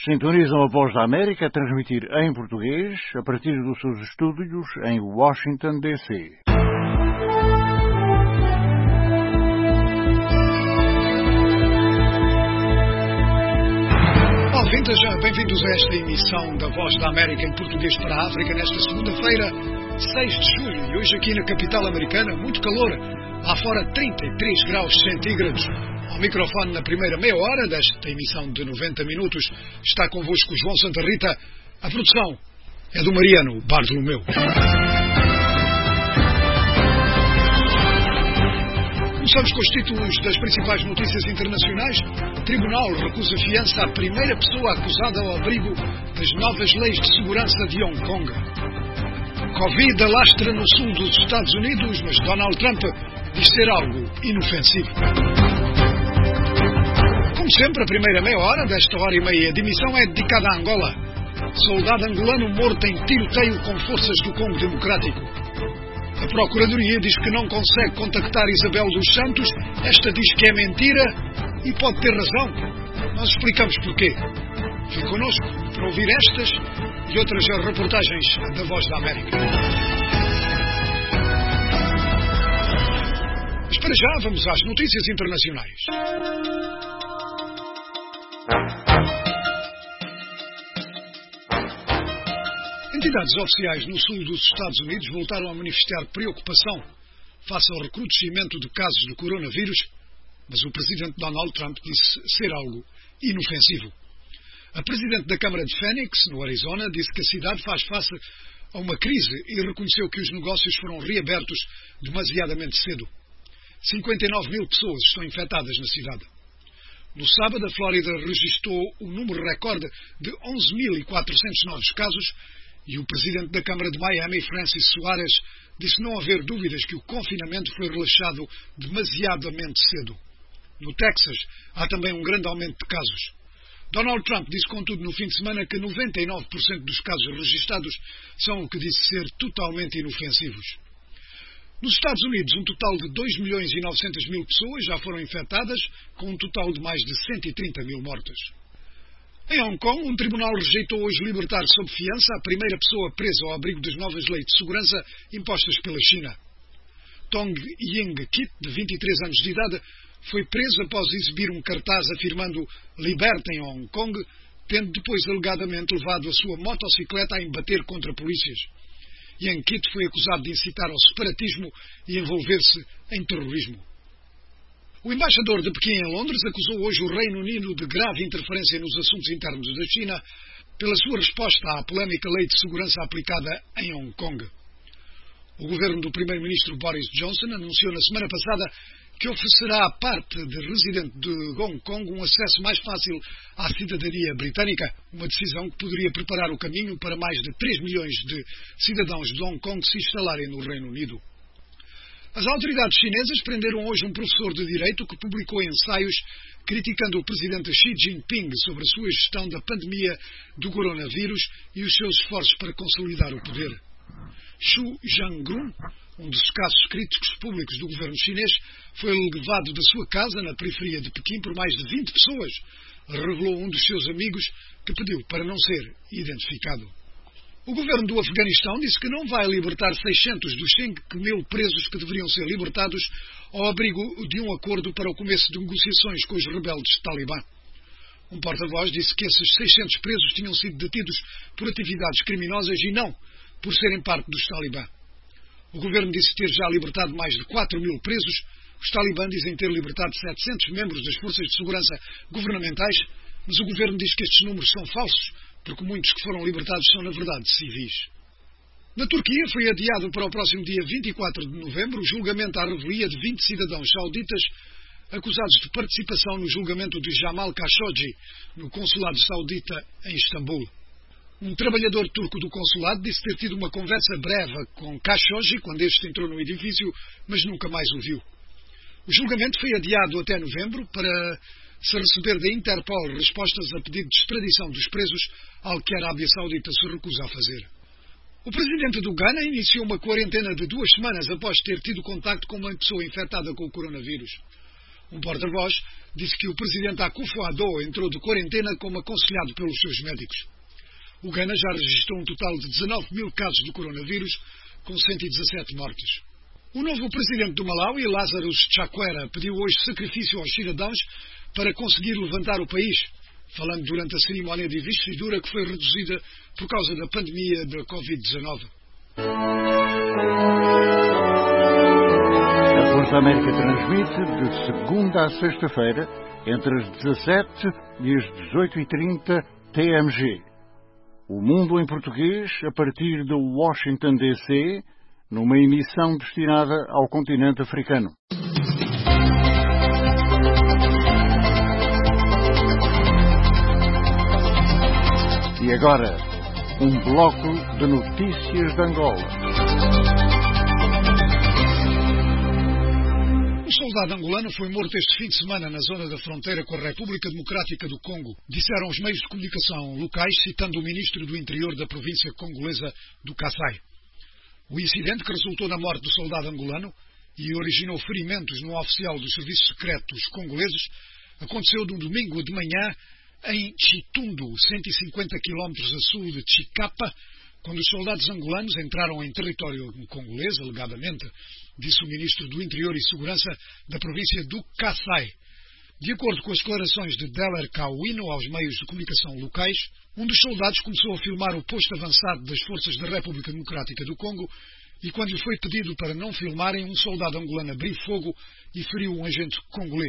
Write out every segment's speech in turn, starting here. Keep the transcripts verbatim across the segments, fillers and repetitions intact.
Sintonizam a Voz da América a transmitir em português a partir dos seus estúdios em Washington, D C. Olá, bem-vindos a esta emissão da Voz da América em português para a África nesta segunda-feira, seis de julho. E hoje aqui na capital americana, muito calor, lá fora trinta e três graus centígrados. Ao microfone na primeira meia hora desta emissão de noventa minutos está convosco João Santa Rita. A produção é do Mariano Bartolomeu. Começamos com os títulos das principais notícias internacionais. O Tribunal recusa fiança à primeira pessoa acusada ao abrigo das novas leis de segurança de Hong Kong. Covid alastra no sul dos Estados Unidos, mas Donald Trump diz ser algo inofensivo. Como sempre, a primeira meia hora desta hora e meia de emissão é dedicada a Angola. Soldado angolano morto em tiroteio com forças do Congo Democrático. A Procuradoria diz que não consegue contactar Isabel dos Santos. Esta diz que é mentira e pode ter razão. Nós explicamos porquê. Fique connosco para ouvir estas e outras reportagens da Voz da América. Mas para já vamos às notícias internacionais. Entidades oficiais no sul dos Estados Unidos voltaram a manifestar preocupação face ao recrudescimento de casos de coronavírus, mas o presidente Donald Trump disse ser algo inofensivo. A presidente da Câmara de Phoenix, no Arizona, disse que a cidade faz face a uma crise e reconheceu que os negócios foram reabertos demasiadamente cedo. cinquenta e nove mil pessoas estão infectadas na cidade. No sábado, a Flórida registrou um número recorde de onze mil e quatrocentos novos casos e o presidente da Câmara de Miami, Francis Suárez, disse não haver dúvidas que o confinamento foi relaxado demasiadamente cedo. No Texas, há também um grande aumento de casos. Donald Trump disse, contudo, no fim de semana que noventa e nove por cento dos casos registados são o que disse ser totalmente inofensivos. Nos Estados Unidos, um total de dois milhões e novecentas mil pessoas já foram infectadas, com um total de mais de cento e trinta mil mortes. Em Hong Kong, um tribunal rejeitou hoje libertar sob fiança a primeira pessoa presa ao abrigo das novas leis de segurança impostas pela China. Tong Ying-kit, de vinte e três anos de idade, foi preso após exibir um cartaz afirmando "Libertem Hong Kong", tendo depois alegadamente levado a sua motocicleta a embater contra polícias. Yang-kit foi acusado de incitar ao separatismo e envolver-se em terrorismo. O embaixador de Pequim em Londres acusou hoje o Reino Unido de grave interferência nos assuntos internos da China pela sua resposta à polémica lei de segurança aplicada em Hong Kong. O governo do primeiro-ministro Boris Johnson anunciou na semana passada que oferecerá à parte de residente de Hong Kong um acesso mais fácil à cidadania britânica, uma decisão que poderia preparar o caminho para mais de três milhões de cidadãos de Hong Kong se instalarem no Reino Unido. As autoridades chinesas prenderam hoje um professor de Direito que publicou ensaios criticando o presidente Xi Jinping sobre a sua gestão da pandemia do coronavírus e os seus esforços para consolidar o poder. Xu Zhangrun, um dos escassos críticos públicos do governo chinês, foi levado da sua casa na periferia de Pequim por mais de vinte pessoas, revelou um dos seus amigos que pediu para não ser identificado. O governo do Afeganistão disse que não vai libertar seiscentos dos cinco mil presos que deveriam ser libertados ao abrigo de um acordo para o começo de negociações com os rebeldes Talibã. Um porta-voz disse que esses seiscentos presos tinham sido detidos por atividades criminosas e não por serem parte dos Talibã. O governo disse ter já libertado mais de quatro mil presos. Os Talibã dizem ter libertado setecentos membros das forças de segurança governamentais, mas o governo diz que estes números são falsos, porque muitos que foram libertados são, na verdade, civis. Na Turquia foi adiado para o próximo dia vinte e quatro de novembro o julgamento à revelia de vinte cidadãos sauditas acusados de participação no julgamento de Jamal Khashoggi, no consulado saudita em Istambul. Um trabalhador turco do consulado disse ter tido uma conversa breve com Khashoggi quando este entrou no edifício, mas nunca mais o viu. O julgamento foi adiado até novembro para se receber da Interpol respostas a pedido de extradição dos presos, algo que a Arábia Saudita se recusa a fazer. O presidente do Ghana iniciou uma quarentena de duas semanas após ter tido contacto com uma pessoa infectada com o coronavírus. Um porta-voz disse que o presidente Akufo-Addo entrou de quarentena como aconselhado pelos seus médicos. O Ghana já registrou um total de dezanove mil casos do coronavírus, com cento e dezassete mortes. O novo presidente do Malawi, Lazarus Chakwera, pediu hoje sacrifício aos cidadãos para conseguir levantar o país, falando durante a cerimónia de investidura que foi reduzida por causa da pandemia da covid dezenove. A Voz da América transmite de segunda a sexta-feira, entre as dezassete e as dezoito e trinta T M G. O Mundo em Português, a partir de Washington, D C, numa emissão destinada ao continente africano. E agora, um bloco de notícias de Angola. Um soldado angolano foi morto este fim de semana na zona da fronteira com a República Democrática do Congo, disseram os meios de comunicação locais, citando o ministro do Interior da província congolesa do Kasai. O incidente, que resultou na morte do soldado angolano e originou ferimentos no oficial dos serviços secretos congoleses, aconteceu no domingo de manhã em Chitundo, cento e cinquenta quilómetros a sul de Chicapa, quando os soldados angolanos entraram em território congolês, alegadamente, disse o ministro do Interior e Segurança da província do Kasai. De acordo com as declarações de Deller Kawino aos meios de comunicação locais, um dos soldados começou a filmar o posto avançado das forças da República Democrática do Congo e, quando lhe foi pedido para não filmarem, um soldado angolano abriu fogo e feriu um agente congolês.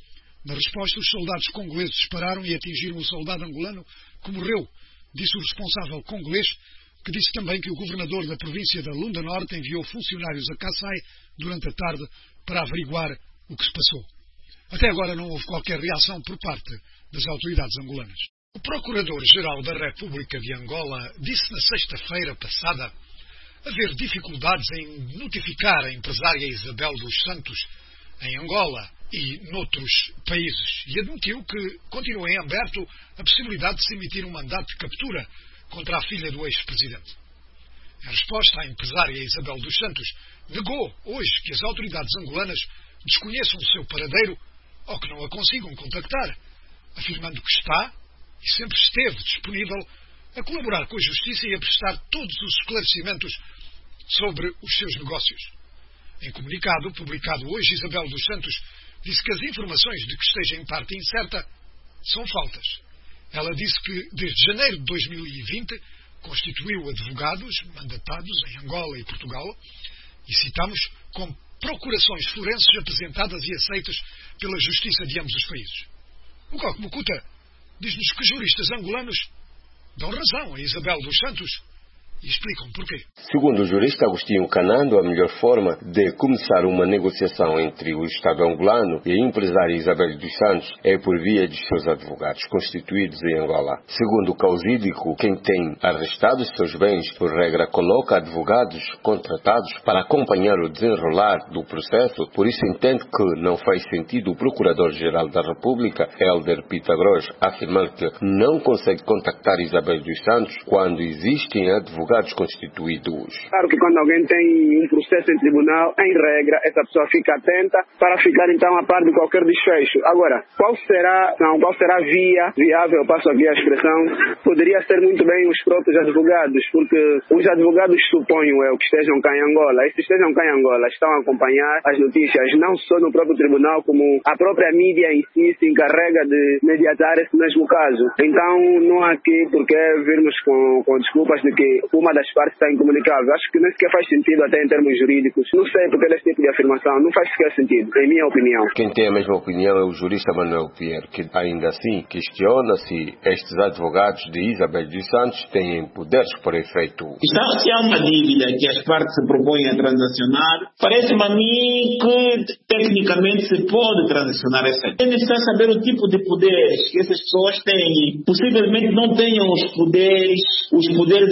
Na resposta, os soldados congoleses dispararam e atingiram o soldado angolano, que morreu, disse o responsável congolês, que disse também que o governador da província da Lunda Norte enviou funcionários a Kasai durante a tarde para averiguar o que se passou. Até agora não houve qualquer reação por parte das autoridades angolanas. O Procurador-Geral da República de Angola disse na sexta-feira passada haver dificuldades em notificar a empresária Isabel dos Santos em Angola e noutros países e admitiu que continua em aberto a possibilidade de se emitir um mandato de captura contra a filha do ex-presidente. Em resposta, a empresária Isabel dos Santos negou hoje que as autoridades angolanas desconheçam o seu paradeiro ou que não a consigam contactar, afirmando que está e sempre esteve disponível a colaborar com a Justiça e a prestar todos os esclarecimentos sobre os seus negócios. Em comunicado publicado hoje, Isabel dos Santos disse que as informações de que esteja em parte incerta são faltas. Ela disse que, desde janeiro de dois mil e vinte, constituiu advogados mandatados em Angola e Portugal e citamos com procurações forenses apresentadas e aceitas pela Justiça de ambos os países. O Coque Mucuta diz-nos que juristas angolanos dão razão a Isabel dos Santos e explicam porquê. Segundo o jurista Agostinho Canando, a melhor forma de começar uma negociação entre o Estado angolano e a empresária Isabel dos Santos é por via de seus advogados constituídos em Angola. Segundo o causídico, quem tem arrestado seus bens, por regra, coloca advogados contratados para acompanhar o desenrolar do processo, por isso entende que não faz sentido o Procurador-Geral da República, Helder Pitagros, afirmar que não consegue contactar Isabel dos Santos quando existem advogados constituídos. Claro que quando alguém tem um processo em tribunal, em regra, essa pessoa fica atenta para ficar então a par de qualquer desfecho. Agora, qual será, não, qual será a via viável, eu passo aqui a expressão, poderia ser muito bem os próprios advogados, porque os advogados, suponho eu, que estejam cá em Angola, e se estejam cá em Angola, estão a acompanhar as notícias, não só no próprio tribunal, como a própria mídia em si se encarrega de mediatar esse mesmo caso. Então, não há aqui porque virmos com, com desculpas de que uma das partes está incomunicável. Acho que nem sequer faz sentido até em termos jurídicos. Não sei porque esse tipo de afirmação não faz sequer sentido, em minha opinião. Quem tem a mesma opinião é o jurista Manuel Pierre, que ainda assim questiona se estes advogados de Isabel dos Santos têm poderes por efeito. Se há uma dívida que as partes se propõem a transacionar, parece-me a mim que tecnicamente se pode transacionar essa dívida. É necessário saber o tipo de poderes que essas pessoas têm. Possivelmente não tenham os poderes, os poderes especiais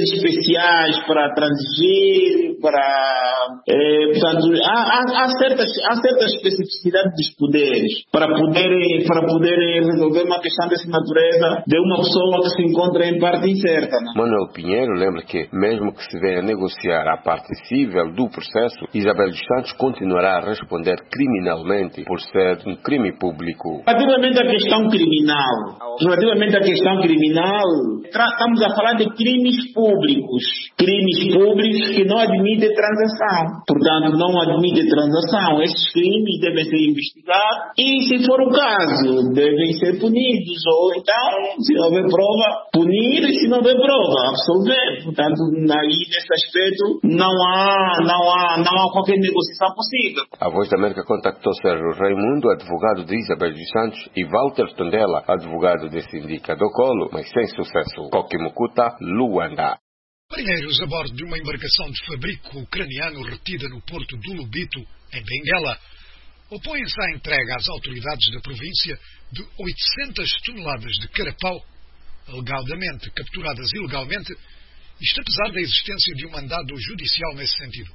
especiais para transigir, para... Eh, portanto, há, há, há, certas, há certas especificidades dos poderes para poderem, para poderem resolver uma questão dessa natureza de uma pessoa que se encontra em parte incerta. Não? Manuel Pinheiro lembra que, mesmo que se venha negociar a parte civil do processo, Isabel dos Santos continuará a responder criminalmente por ser um crime público. Relativamente à questão criminal, relativamente à questão criminal, estamos a falar de crimes públicos. Crimes públicos que não admitem transação. Portanto, não admitem transação. Esses crimes devem ser investigados e, se for o caso, devem ser punidos. Ou então, se não houver prova, punir, e se não houver prova, absolver. Portanto, aí, nesse aspecto, não há, não há, não há qualquer negociação possível. A Voz da América contactou Sérgio Raimundo, advogado de Isabel dos Santos, e Walter Tondela, advogado de Sindica do Colo, mas sem sucesso. Kokimukuta, Luanda. Marinheiros a bordo de uma embarcação de fabrico ucraniano retida no porto do Lubito, em Benguela, opõem-se à entrega às autoridades da província de oitocentas toneladas de carapau, alegadamente capturadas ilegalmente, isto apesar da existência de um mandado judicial nesse sentido.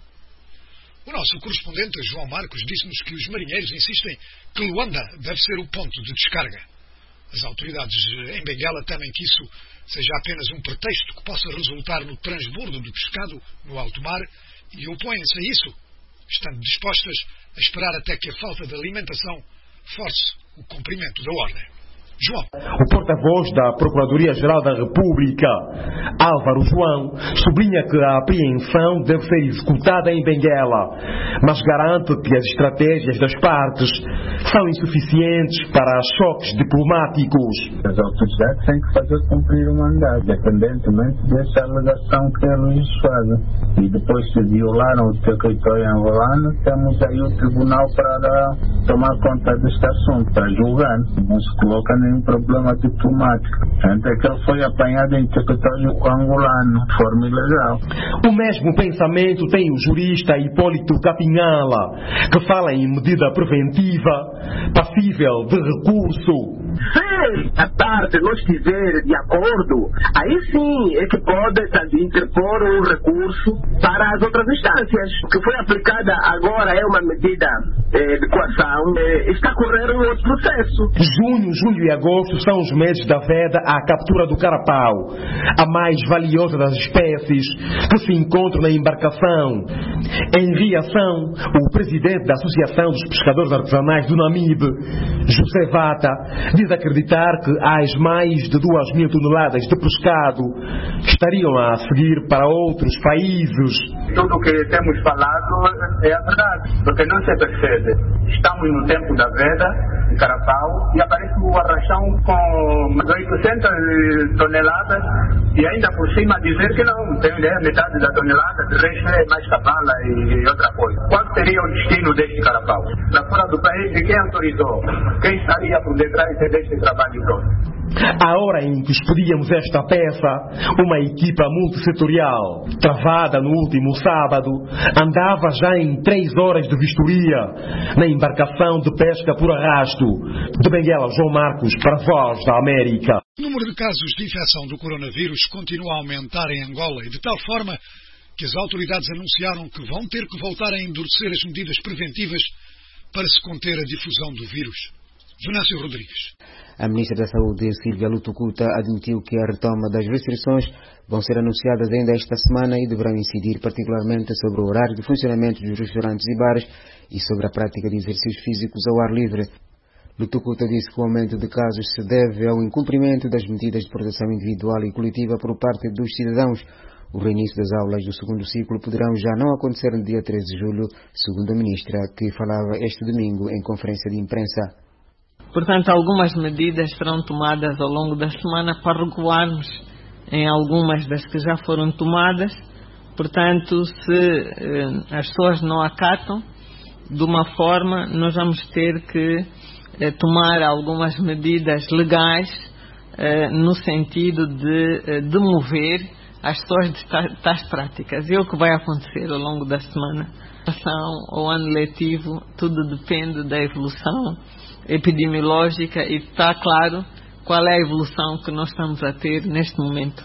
O nosso correspondente, João Marcos, disse-nos que os marinheiros insistem que Luanda deve ser o ponto de descarga. As autoridades em Benguela temem que isso seja apenas um pretexto que possa resultar no transbordo do pescado no alto mar e opõem-se a isso, estando dispostas a esperar até que a falta de alimentação force o cumprimento da ordem. João. O porta-voz da Procuradoria-Geral da República, Álvaro João, sublinha que a apreensão deve ser executada em Benguela, mas garante que as estratégias das partes são insuficientes para choques diplomáticos. As autoridades têm que fazer cumprir o mandato, independentemente dessa alegação que eles fazem. E depois, se violaram o território angolano, temos aí o tribunal para tomar conta deste assunto, para julgar. Não se coloca nenhum problema diplomático. Tanto é que ele foi apanhado em território angolano, de forma ilegal. O mesmo pensamento tem o jurista Hipólito Capinhala, que fala em medida preventiva passível de recurso. Se a parte não estiver de acordo, aí sim é que pode tanto interpor um recurso para as outras instâncias. O que foi aplicada agora é uma medida eh, de coação, eh, está a correr um outro processo. Junho, julho e agosto são os meses da veda à captura do carapau, a mais valiosa das espécies que se encontram na embarcação. Em reação, o presidente da Associação dos Pescadores Artesanais do Namibe, José Vata, diz acreditar que as mais de duas mil toneladas de pescado estariam a seguir para outros países. Tudo o que temos falado é a verdade, porque não se percebe. Estamos no tempo da veda de carapau e aparece o arrachão com oitocentas toneladas e ainda por cima dizer que não tem ideia, metade da tonelada, de resto é mais cavala e outra coisa. Qual seria o destino deste carapau? Na fora do país, de quem autorizou? Quem estaria por detrás deste trabalho todo? A hora em que expedíamos esta peça, uma equipa multissetorial, travada no último sábado, andava já em três horas de vistoria na embarcação de pesca por arrasto. De Benguela, João Marcos, para a Voz da América. O número de casos de infecção do coronavírus continua a aumentar em Angola e de tal forma que as autoridades anunciaram que vão ter que voltar a endurecer as medidas preventivas para se conter a difusão do vírus. Venâncio Rodrigues. A Ministra da Saúde, Silvia Lutucuta, admitiu que a retoma das restrições vão ser anunciadas ainda esta semana e deverão incidir particularmente sobre o horário de funcionamento dos restaurantes e bares e sobre a prática de exercícios físicos ao ar livre. Lutucuta disse que o aumento de casos se deve ao incumprimento das medidas de proteção individual e coletiva por parte dos cidadãos. O reinício das aulas do segundo ciclo poderão já não acontecer no dia treze de julho, segundo a Ministra, que falava este domingo em conferência de imprensa. Portanto, algumas medidas serão tomadas ao longo da semana para recuarmos em algumas das que já foram tomadas. Portanto, se eh, as pessoas não acatam de uma forma, nós vamos ter que eh, tomar algumas medidas legais eh, no sentido de eh, demover as pessoas de tais práticas. E é o que vai acontecer ao longo da semana. Em relação ao ano letivo, tudo depende da evolução epidemiológica e está claro qual é a evolução que nós estamos a ter neste momento.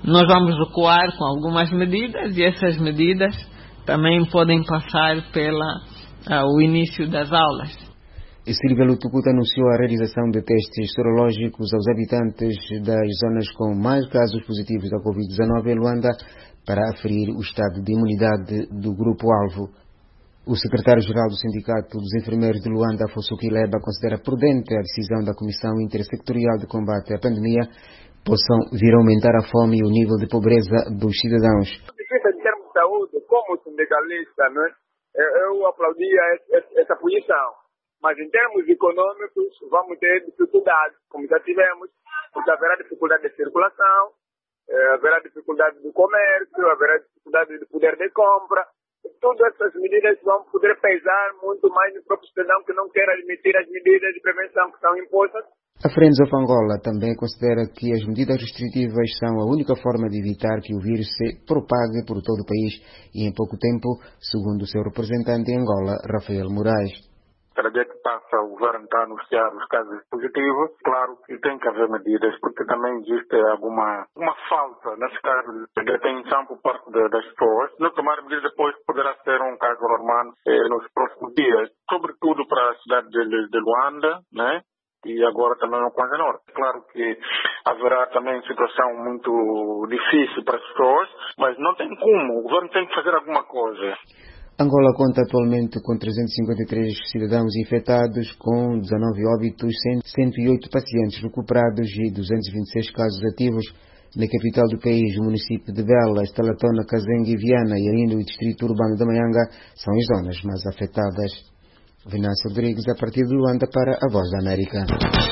nós vamos recuar com algumas medidas e essas medidas também podem passar pela uh, o início das aulas. Silvia Lutucuta anunciou a realização de testes sorológicos aos habitantes das zonas com mais casos positivos da covid dezenove em Luanda para aferir o estado de imunidade do grupo-alvo. O secretário-geral do Sindicato dos Enfermeiros de Luanda, Afonso Quileba, considera prudente a decisão da Comissão Intersectorial de Combate à Pandemia, possam vir a aumentar a fome e o nível de pobreza dos cidadãos. Em termos de saúde, como sindicalista, né, eu aplaudia essa posição. Mas em termos econômicos, vamos ter dificuldades, como já tivemos, porque haverá dificuldade de circulação, haverá dificuldade do comércio, haverá dificuldade de poder de compra. Todas essas medidas vão poder pesar muito mais no próprio cidadão que não quer admitir as medidas de prevenção que são impostas. A Friends of Angola também considera que as medidas restritivas são a única forma de evitar que o vírus se propague por todo o país e em pouco tempo, segundo o seu representante em Angola, Rafael Moraes. Cada dia que passa, o governo está a anunciar os casos positivos. Claro que tem que haver medidas, porque também existe alguma uma falta, nesse caso, de atenção por parte de, das pessoas. Não tomar medidas depois poderá ser um caso normal eh, nos próximos dias, sobretudo para a cidade de, de, de Luanda, né? E agora também no Kwanza Norte. Claro que haverá também situação muito difícil para as pessoas, mas não tem como. O governo tem que fazer alguma coisa. Angola conta atualmente com trezentos e cinquenta e três cidadãos infectados, com dezanove óbitos, cento e oito pacientes recuperados e duzentos e vinte e seis casos ativos. Na capital do país, o município de Bela, Estalatona, Kazengue e Viana e ainda o distrito urbano da Maianga são as zonas mais afetadas. Venâncio Rodrigues, a partir de Luanda, para a Voz da América.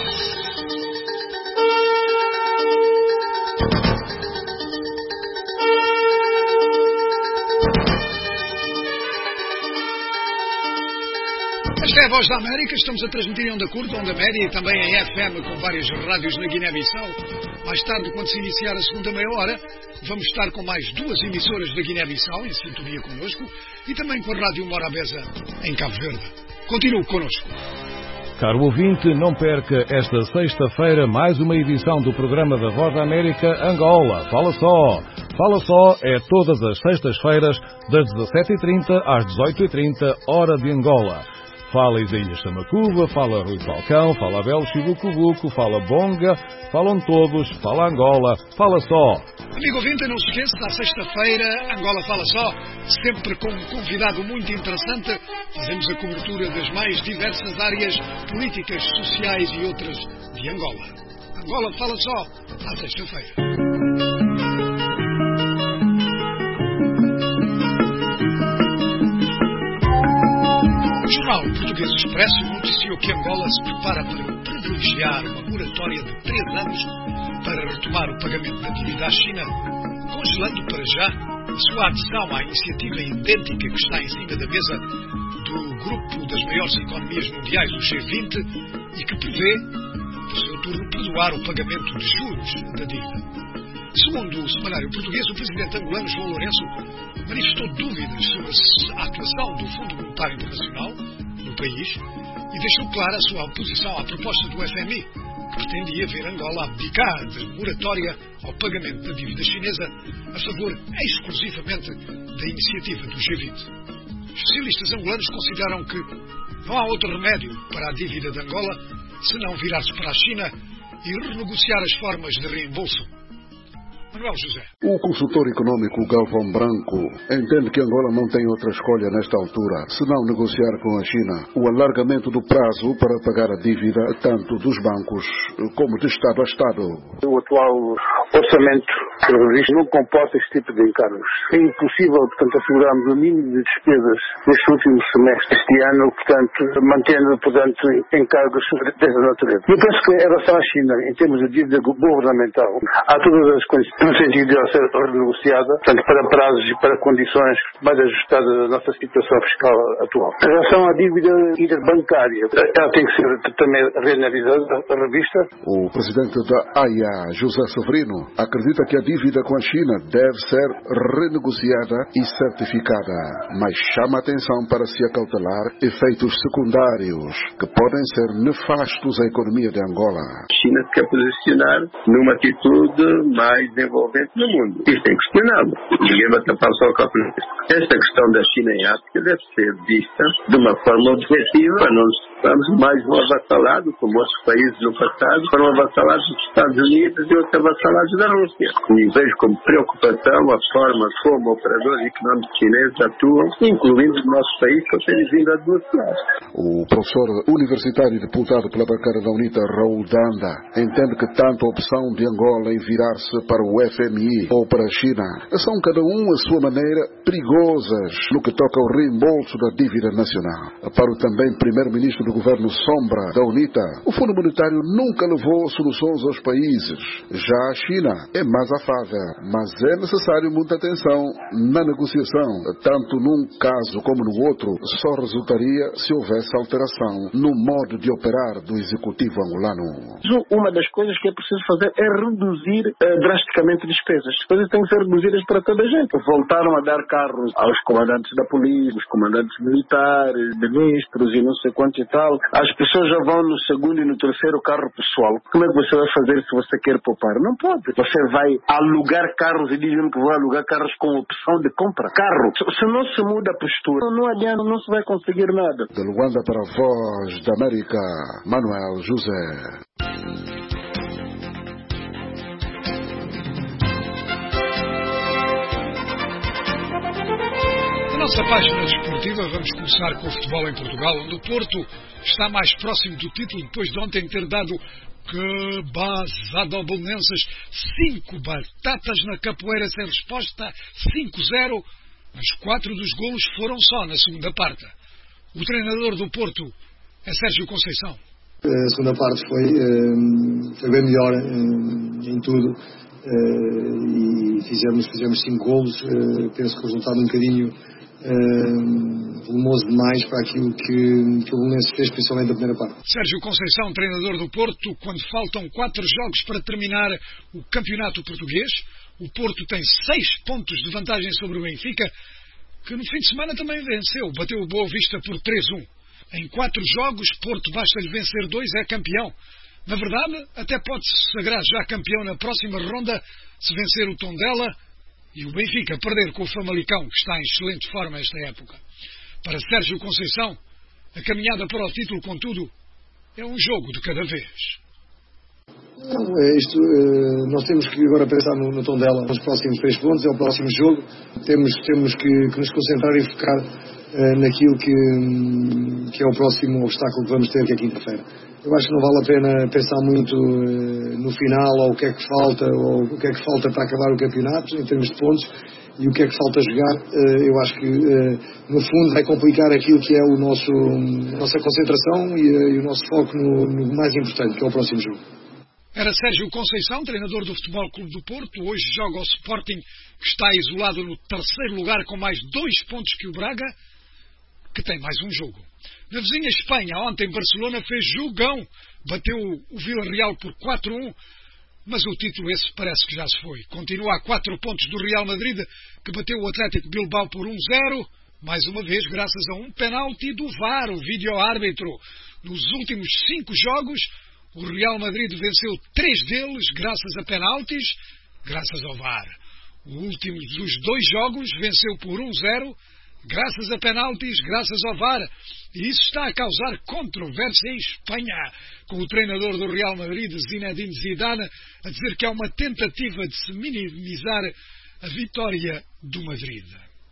Esta é a Voz da América, estamos a transmitir em onda curta, onda média e também em F M com várias rádios na Guiné-Bissau. Mais tarde, quando se iniciar a segunda meia hora, vamos estar com mais duas emissoras da Guiné-Bissau em sintonia connosco e também com a Rádio Morabeza em Cabo Verde. Continue connosco. Caro ouvinte, não perca esta sexta-feira mais uma edição do programa da Voz da América Angola. Fala só! Fala só é todas as sextas-feiras das dezassete e trinta às dezoito e trinta, hora de Angola. Fala Isaías Samacuba, fala Rui Falcão, fala Abel Chibucubuco, fala Bonga, falam todos, fala Angola, fala só. Amigo ouvinte, não se esqueça, à sexta-feira, Angola Fala Só, sempre com um convidado muito interessante. Fazemos a cobertura das mais diversas áreas políticas, sociais e outras de Angola. Angola Fala Só, à sexta-feira. O Jornal Português Expresso noticiou que Angola se prepara para privilegiar uma moratória de três anos para retomar o pagamento da dívida à China, congelando para já a sua adesão à iniciativa idêntica que está em cima da mesa do grupo das maiores economias mundiais, o G vinte, e que prevê, por seu turno, perdoar o pagamento de juros da dívida. Segundo o semanário português, o presidente angolano João Lourenço manifestou dúvidas sobre a atuação do Fundo Monetário Internacional no país e deixou clara a sua oposição à proposta do F M I, que pretendia ver Angola abdicar da moratória ao pagamento da dívida chinesa a favor exclusivamente da iniciativa do G vinte. Especialistas angolanos consideram que não há outro remédio para a dívida de Angola senão virar-se para a China e renegociar as formas de reembolso. Manuel José. O consultor econômico Galvão Branco entende que Angola não tem outra escolha nesta altura, senão negociar com a China o alargamento do prazo para pagar a dívida tanto dos bancos como de Estado a Estado. O atual orçamento previsto não comporta esse tipo de encargos. É impossível, portanto, assegurarmos o mínimo de despesas neste último semestre deste ano, portanto, mantendo, portanto, encargos dessa natureza. Eu penso que em relação à China, em termos de dívida governamental, há todas as condições no sentido de ela ser renegociada, portanto, para prazos e para condições mais ajustadas à nossa situação fiscal atual. Em relação à dívida interbancária, ela tem que ser também reanalisada, revista. O presidente da A I A, José Severino, acredita que a dívida com a China deve ser renegociada e certificada, mas chama atenção para se acautelar efeitos secundários que podem ser nefastos à economia de Angola. A China se quer posicionar numa atitude mais envolvente no mundo. Isto é questionável. Ninguém vai tapar só o copo. Esta questão da China em África deve ser vista de uma forma objetiva, para não sermos mais um avassalado, como outros países no passado foram avassalados dos Estados Unidos e outros avassalados da Rússia. E vejo como preocupação a forma como operadores económicos chineses atuam, incluindo o nosso país, que tem vindo a demonstrar. O professor universitário e deputado pela bancada da UNITA, Raul Danda, entende que tanto a opção de Angola em virar-se para o F M I ou para a China são cada um à sua maneira perigosas no que toca ao reembolso da dívida nacional. Para o também primeiro-ministro do governo Sombra da UNITA, o Fundo Monetário nunca levou soluções aos países. Já a China é mais afável, mas é necessário muita atenção na negociação. Tanto num caso como no outro, só resultaria se houvesse alteração no modo de operar do executivo angolano. Uma das coisas que é preciso fazer é reduzir uh, drasticamente despesas. As coisas têm que ser reduzidas para toda a gente. Voltaram a dar carros aos comandantes da polícia, os comandantes militares, ministros e não sei quanto e tal. As pessoas já vão no segundo e no terceiro carro pessoal. Como é que você vai fazer se você quer poupar? Não pode. Você vai alugar carros e diz-me que vou alugar carros com opção de compra. Carro. Se não se muda a postura, não adianta, não se vai conseguir nada. De Luanda para a Voz da América, Manuel José. Na nossa página desportiva vamos começar com o futebol em Portugal, onde o Porto está mais próximo do título depois de ontem ter dado que basado ao Belenenses, cinco batatas na capoeira sem resposta, cinco zero, mas quatro dos golos foram só na segunda parte. O treinador do Porto é Sérgio Conceição. A segunda parte foi, foi bem melhor em tudo e fizemos, fizemos cinco golos. Penso que o resultado um bocadinho Uh, volumoso demais para aquilo que, que o Belenenses fez, principalmente na primeira parte. Sérgio Conceição, treinador do Porto, quando faltam quatro jogos para terminar o campeonato português, o Porto tem seis pontos de vantagem sobre o Benfica, que no fim de semana também venceu, bateu o Boa Vista por três a um. Em quatro jogos, Porto basta-lhe vencer dois, é campeão. Na verdade, até pode-se sagrar já campeão na próxima ronda, se vencer o Tondela, e o Benfica perder com o Famalicão, que está em excelente forma esta época. Para Sérgio Conceição, a caminhada para o título, contudo, é um jogo de cada vez. Não, é isto, nós temos que agora pensar no, no Tondela, nos próximos três pontos, é o próximo jogo. Temos, temos que, que nos concentrar e focar uh, naquilo que, que é o próximo obstáculo que vamos ter, que é quinta-feira. Eu acho que não vale a pena pensar muito uh, no final, ou o que é que falta, ou o que é que falta para acabar o campeonato, em termos de pontos, e o que é que falta jogar. Uh, eu acho que, uh, no fundo, vai complicar aquilo que é o nosso, a nossa concentração e, uh, e o nosso foco no, no mais importante, que é o próximo jogo. Era Sérgio Conceição, treinador do Futebol Clube do Porto. Hoje joga o Sporting, que está isolado no terceiro lugar com mais dois pontos que o Braga, que tem mais um jogo. Na vizinha Espanha, ontem Barcelona fez jogão, bateu o Villarreal por quatro a um, mas o título esse parece que já se foi. Continua a quatro pontos do Real Madrid, que bateu o Atlético Bilbao por um zero, mais uma vez graças a um penalti do V A R, o vídeo-árbitro. Nos últimos cinco jogos, o Real Madrid venceu três deles graças a penaltis, graças ao V A R. O último dos dois jogos venceu por um zero, graças a penaltis, graças ao V A R. E isso está a causar controvérsia em Espanha, com o treinador do Real Madrid, Zinedine Zidane, a dizer que é uma tentativa de se minimizar a vitória do Madrid.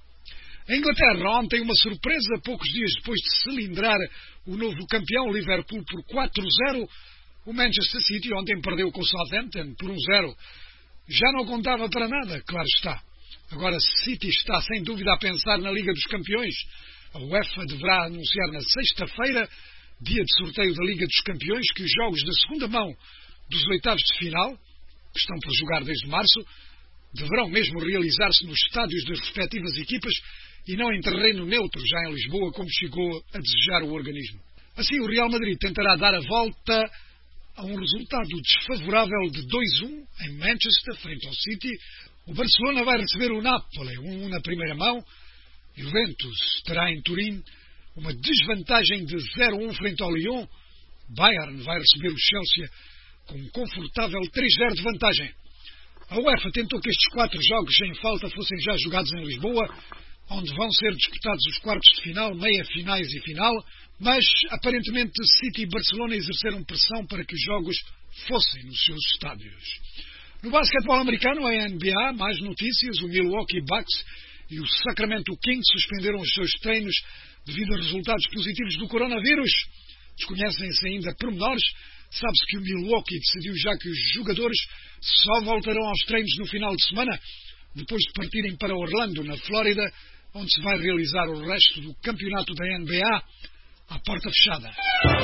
Em Inglaterra, ontem uma surpresa, poucos dias depois de cilindrar o novo campeão Liverpool por quatro a zero, o Manchester City ontem perdeu com o Southampton por um zero. Já não contava para nada, claro está. Agora City está sem dúvida a pensar na Liga dos Campeões. A UEFA deverá anunciar na sexta-feira, dia de sorteio da Liga dos Campeões, que os jogos da segunda mão dos oitavos de final, que estão por jogar desde março, deverão mesmo realizar-se nos estádios das respectivas equipas e não em terreno neutro, já em Lisboa, como chegou a desejar o organismo. Assim, o Real Madrid tentará dar a volta a um resultado desfavorável de dois a um em Manchester, frente ao City, o Barcelona vai receber o Napoli, um na primeira mão. Juventus terá em Turim uma desvantagem de zero a um frente ao Lyon. Bayern vai receber o Chelsea com um confortável três a zero de vantagem. A UEFA tentou que estes quatro jogos em falta fossem já jogados em Lisboa, onde vão ser disputados os quartos de final, meia-finais e final, mas aparentemente City e Barcelona exerceram pressão para que os jogos fossem nos seus estádios. No basquetebol americano, a N B A, mais notícias: o Milwaukee Bucks e o Sacramento Kings suspenderam os seus treinos devido a resultados positivos do coronavírus. Desconhecem-se ainda pormenores. Sabe-se que o Milwaukee decidiu já que os jogadores só voltarão aos treinos no final de semana, depois de partirem para Orlando, na Flórida, onde se vai realizar o resto do campeonato da N B A à porta fechada.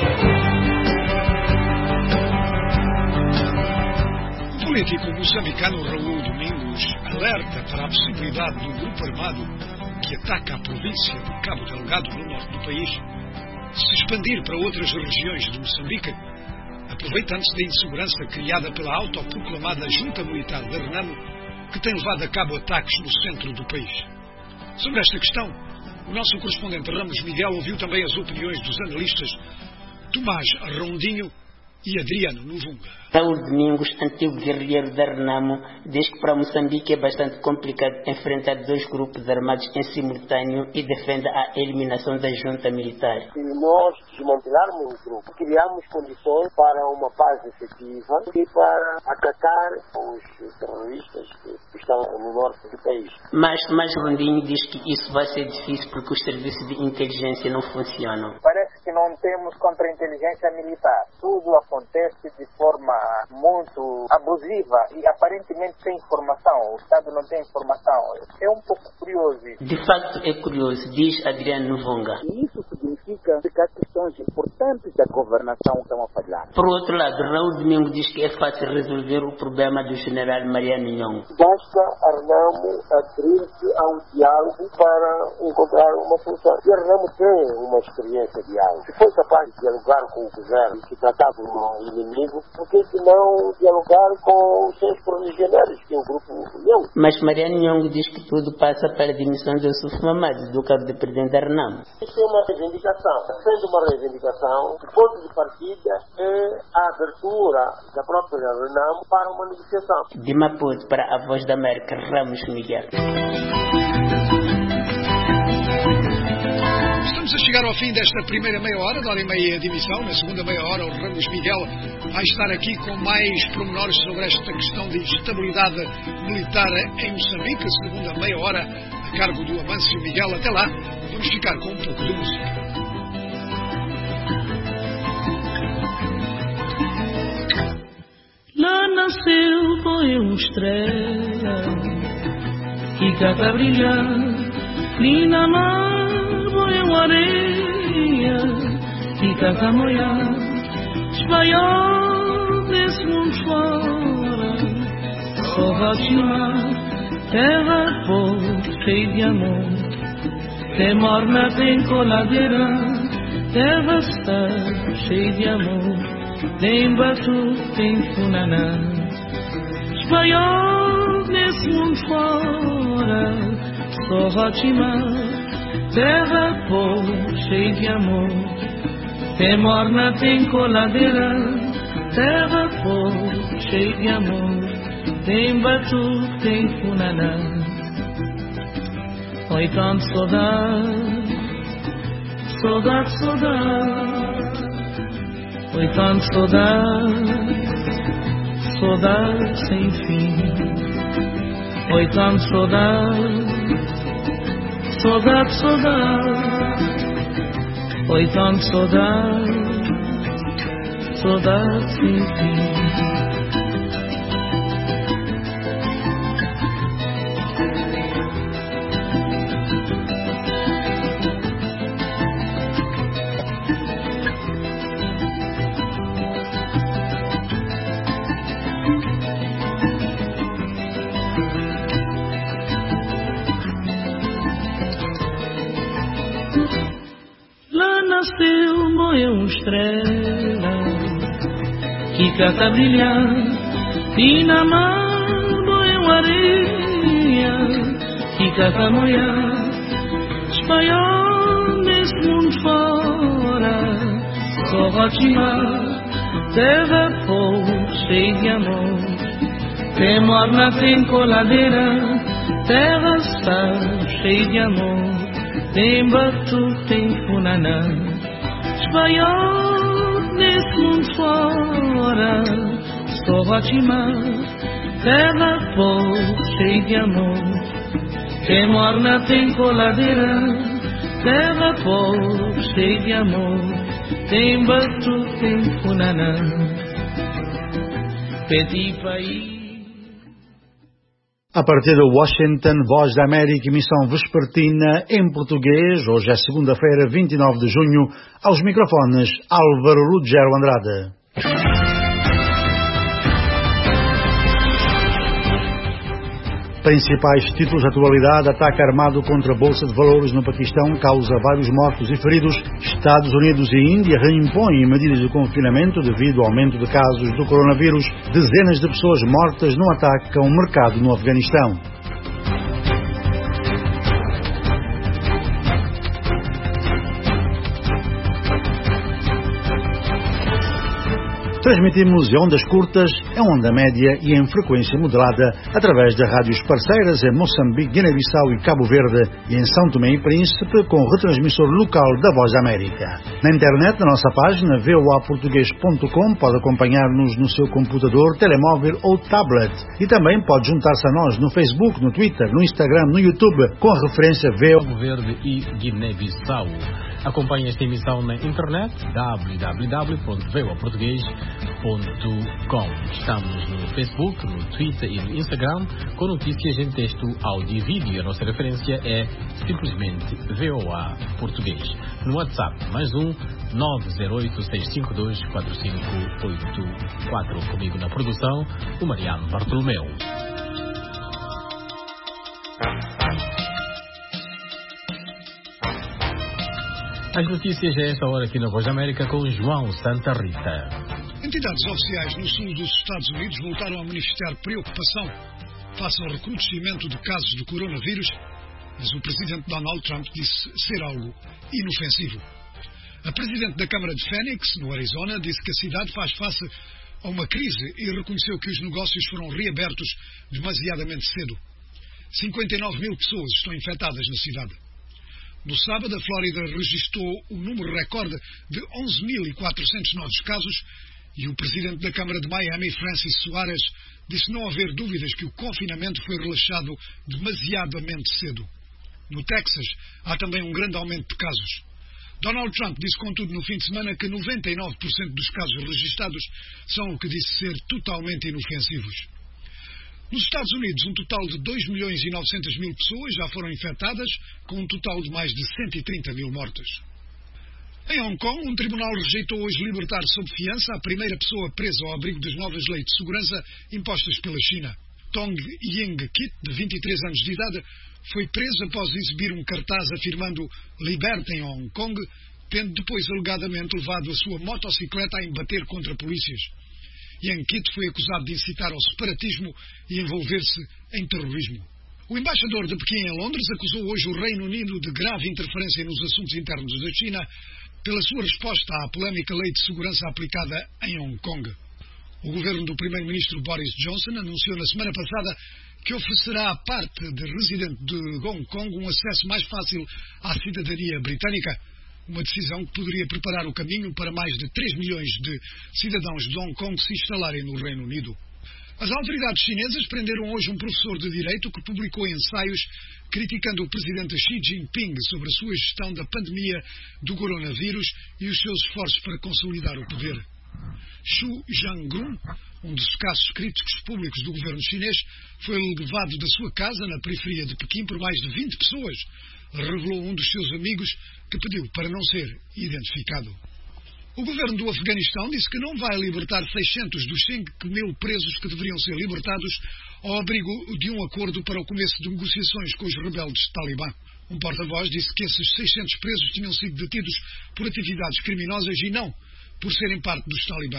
O político moçambicano Raul Domingos alerta para a possibilidade do grupo armado que ataca a província de Cabo Delgado, no norte do país, se expandir para outras regiões de Moçambique, aproveitando-se da insegurança criada pela autoproclamada Junta Militar de Renamo, que tem levado a cabo ataques no centro do país. Sobre esta questão, o nosso correspondente Ramos Miguel ouviu também as opiniões dos analistas Tomás Rondinho e Adriano Novunga. Raul Domingos, antigo guerrilheiro da Renamo, diz que para Moçambique é bastante complicado enfrentar dois grupos armados em simultâneo e defende a eliminação da junta militar. Se nós desmantelarmos o grupo, criamos condições para uma paz efetiva e para atacar os terroristas que estão no norte do país. Mas, mas Rondinho diz que isso vai ser difícil porque os serviços de inteligência não funcionam. Parece que não temos contra-inteligência militar. Tudo acontece de forma muito abusiva e aparentemente sem informação. O Estado não tem informação. É um pouco curioso isso. De facto é curioso, diz Adriano Novunga. E isso significa que há questões importantes da governação estão a falhar. Por outro lado, Raul Domingo diz que é fácil resolver o problema do general Mariano Nhongo. Basta a Renamo abrir-se a um diálogo para encontrar uma solução. E a Renamo tem uma experiência de diálogo. Se foi capaz de dialogar com o governo que tratava um inimigo, porque se não dialogar com os seus correligionários, que é o grupo Nhongo. Mas Mariano Nhongo diz que tudo passa pela demissão de Yusuf Mamadi, do cabo de presidente da Renamo. Isso é uma reivindicação. Sendo uma reivindicação, o ponto de partida é a abertura da própria Renamo para uma negociação. De Maputo para a Voz da América, Ramos Miguel. Estamos a chegar ao fim desta primeira meia hora, da hora e meia de emissão. Na segunda meia hora, o Ramos Miguel vai estar aqui com mais pormenores sobre esta questão de instabilidade militar em Moçambique. A segunda meia hora, a cargo do Amâncio Miguel. Até lá, vamos ficar com um pouco de música. Lá nasceu, foi uma estrela que cada brilhar, linda mar, foi uma areia que cada molhar, espalhou desse mundo fora, só vacilar, terra pobre, cheia de amor, tem morna, tem coladeira, terra está cheia de amor. Tem batu, tem funaná, espalhou nesse mundo fora, só Rotimar, terra pobre, cheia de amor. Tem morna, tem coladeira, terra pobre, cheia de amor. Tem batu, tem funaná. Oi, tanto saudade, saudade, saudade. Foi tanto saudade, saudade sem fim. Foi tanto saudade, saudade, saudade. Foi tanto saudade, saudade sem fim. Estrela que fica a brilhar, e na mar boiam areia, fica a molhar, espanhol nesse mundo fora, só Rotimar, terra fogo cheio de amor, tem morna, tem coladeira, terra está cheia de amor, tem batu, tem funaná, espanhol nesse mundo fora, só Rotimar, terra fogo cheio de amor, tem morna, tem coladeira, terra fogo cheio de amor, tem batu, tem funaná, petit país. A partir de Washington, Voz da América, emissão vespertina em português, hoje é segunda-feira, vinte e nove de junho, aos microfones Álvaro Ruggiero Andrade. Principais títulos de atualidade: ataque armado contra a Bolsa de Valores no Paquistão causa vários mortos e feridos. Estados Unidos e Índia reimpõem medidas de confinamento devido ao aumento de casos do coronavírus. Dezenas de pessoas mortas num ataque a um mercado no Afeganistão. Transmitimos em ondas curtas, em onda média e em frequência modulada através de rádios parceiras em Moçambique, Guiné-Bissau e Cabo Verde e em São Tomé e Príncipe com retransmissor local da Voz da América. Na internet, na nossa página v o a português ponto com, pode acompanhar-nos no seu computador, telemóvel ou tablet e também pode juntar-se a nós no Facebook, no Twitter, no Instagram, no YouTube com a referência V O A. Cabo Verde e Guiné-Bissau. Acompanhe esta emissão na internet w w w ponto v o a português ponto com. Estamos no Facebook, no Twitter e no Instagram com notícias em texto, áudio e vídeo. A nossa referência é simplesmente V O A Português. No WhatsApp, mais um nove zero oito seis cinco dois quatro cinco oito quatro. Comigo na produção, o Mariano Bartolomeu. As notícias a esta hora aqui na Voz da América com João Santa Rita. Entidades oficiais no sul dos Estados Unidos voltaram a manifestar preocupação face ao recrudescimento de casos do coronavírus, mas o presidente Donald Trump disse ser algo inofensivo. A presidente da Câmara de Phoenix, no Arizona, disse que a cidade faz face a uma crise e reconheceu que os negócios foram reabertos demasiadamente cedo. cinquenta e nove mil pessoas estão infectadas na cidade. No sábado, a Flórida registrou o número recorde de onze mil e quatrocentos novos casos e o presidente da Câmara de Miami, Francis Suárez, disse não haver dúvidas que o confinamento foi relaxado demasiadamente cedo. No Texas, há também um grande aumento de casos. Donald Trump disse, contudo, no fim de semana que noventa e nove por cento dos casos registados são o que disse ser totalmente inofensivos. Nos Estados Unidos, um total de dois milhões e novecentas mil pessoas já foram infectadas, com um total de mais de cento e trinta mil mortes. Em Hong Kong, um tribunal rejeitou hoje libertar sob fiança a primeira pessoa presa ao abrigo das novas leis de segurança impostas pela China. Tong Ying-kit, de vinte e três anos de idade, foi preso após exibir um cartaz afirmando "Libertem Hong Kong", tendo depois alegadamente levado a sua motocicleta a embater contra polícias. Yang Kit foi acusado de incitar ao separatismo e envolver-se em terrorismo. O embaixador de Pequim em Londres acusou hoje o Reino Unido de grave interferência nos assuntos internos da China pela sua resposta à polémica lei de segurança aplicada em Hong Kong. O governo do primeiro-ministro Boris Johnson anunciou na semana passada que oferecerá à parte de residente de Hong Kong um acesso mais fácil à cidadania britânica, uma decisão que poderia preparar o caminho para mais de três milhões de cidadãos de Hong Kong se instalarem no Reino Unido. As autoridades chinesas prenderam hoje um professor de Direito que publicou ensaios criticando o presidente Xi Jinping sobre a sua gestão da pandemia do coronavírus e os seus esforços para consolidar o poder. Xu Zhangrun, um dos escassos críticos públicos do governo chinês, foi levado da sua casa na periferia de Pequim por mais de vinte pessoas, revelou um dos seus amigos, que pediu para não ser identificado. O governo do Afeganistão disse que não vai libertar seiscentos dos cinco mil presos que deveriam ser libertados ao abrigo de um acordo para o começo de negociações com os rebeldes Talibã. Um porta-voz disse que esses seiscentos presos tinham sido detidos por atividades criminosas e não por serem parte dos Talibã.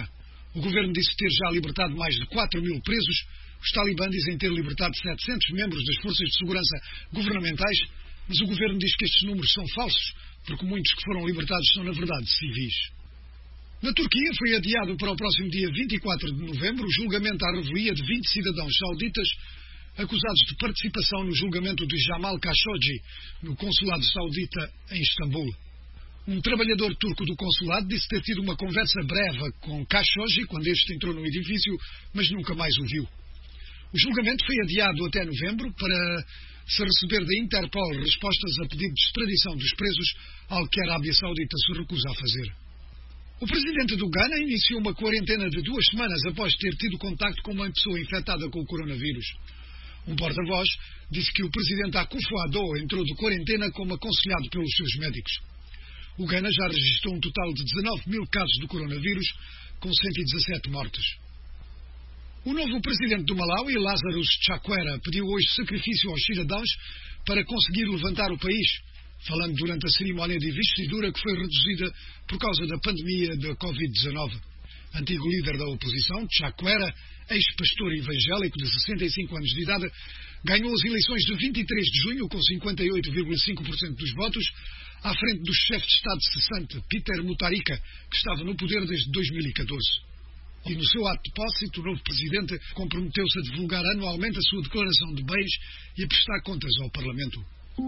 O governo disse ter já libertado mais de quatro mil presos. Os talibã dizem ter libertado setecentos membros das forças de segurança governamentais, mas o governo diz que estes números são falsos, porque muitos que foram libertados são, na verdade, civis. Na Turquia foi adiado para o próximo dia vinte e quatro de novembro o julgamento à revelia de vinte cidadãos sauditas acusados de participação no julgamento de Jamal Khashoggi, no consulado saudita em Istambul. Um trabalhador turco do consulado disse ter tido uma conversa breve com Khashoggi quando este entrou no edifício, mas nunca mais o viu. O julgamento foi adiado até novembro para se receber da Interpol respostas a pedido de extradição dos presos, algo que a Arábia Saudita se recusa a fazer. O presidente do Ghana iniciou uma quarentena de duas semanas após ter tido contacto com uma pessoa infectada com o coronavírus. Um porta-voz disse que o presidente Akufo-Addo entrou de quarentena como aconselhado pelos seus médicos. O Ghana já registrou um total de dezanove mil casos do coronavírus, com cento e dezassete mortes. O novo presidente do Malawi, Lazarus Chakwera, pediu hoje sacrifício aos cidadãos para conseguir levantar o país, falando durante a cerimónia de investidura que foi reduzida por causa da pandemia da covid dezenove. Antigo líder da oposição, Chakwera, ex-pastor evangélico de sessenta e cinco anos de idade, ganhou as eleições de vinte e três de junho com cinquenta e oito vírgula cinco por cento dos votos, à frente do chefe de Estado cessante, Peter Mutharika, que estava no poder desde dois mil e catorze. E no seu ato de posse, o novo presidente comprometeu-se a divulgar anualmente a sua declaração de bens e a prestar contas ao Parlamento.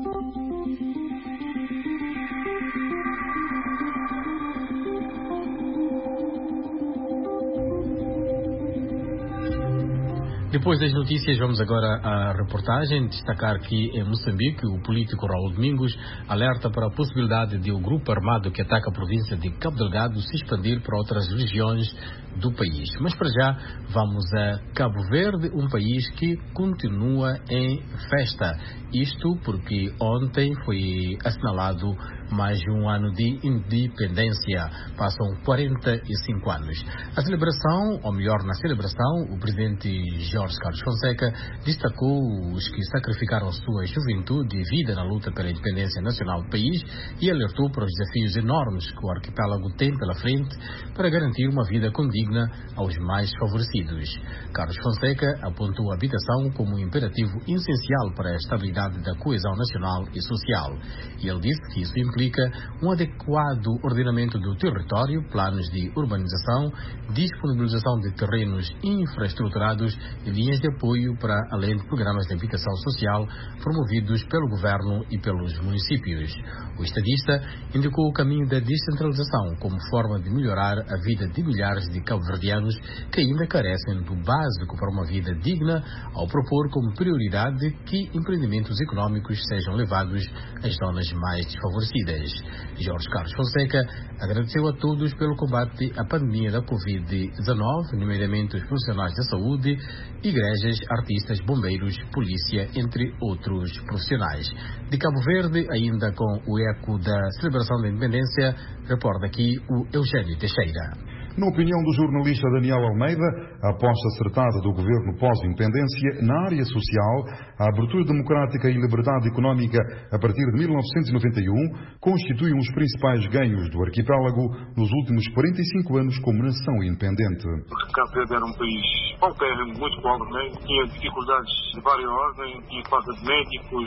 Depois das notícias, vamos agora à reportagem. Destacar que em Moçambique, o político Raul Domingos alerta para a possibilidade de o grupo armado que ataca a província de Cabo Delgado se expandir para outras regiões do país. Mas para já, vamos a Cabo Verde, um país que continua em festa. Isto porque ontem foi assinalado mais de um ano de independência. Passam quarenta e cinco anos. A celebração, ou melhor, na celebração, o presidente Jorge Carlos Fonseca destacou os que sacrificaram sua juventude e vida na luta pela independência nacional do país e alertou para os desafios enormes que o arquipélago tem pela frente para garantir uma vida condigna aos mais favorecidos. Carlos Fonseca apontou a habitação como um imperativo essencial para a estabilidade da coesão nacional e social. E ele disse que isso implica um adequado ordenamento do território, planos de urbanização, disponibilização de terrenos infraestruturados e linhas de apoio para além de programas de habitação social promovidos pelo governo e pelos municípios. O estadista indicou o caminho da descentralização como forma de melhorar a vida de milhares de cabo-verdianos que ainda carecem do básico para uma vida digna, ao propor como prioridade que empreendimentos econômicos sejam levados às zonas mais desfavorecidas. Jorge Carlos Fonseca agradeceu a todos pelo combate à pandemia da covid dezenove, nomeadamente os profissionais da saúde, igrejas, artistas, bombeiros, polícia, entre outros profissionais. De Cabo Verde, ainda com o eco da celebração da independência, reporta aqui o Eugênio Teixeira. Na opinião do jornalista Daniel Almeida, a aposta acertada do governo pós-independência na área social, a abertura democrática e liberdade económica a partir de mil novecentos e noventa e um constituem os principais ganhos do arquipélago nos últimos quarenta e cinco anos como nação independente. Cabo Verde era um país paupérrimo, muito pobre, né? Tinha dificuldades de várias ordens, tinha falta de médicos,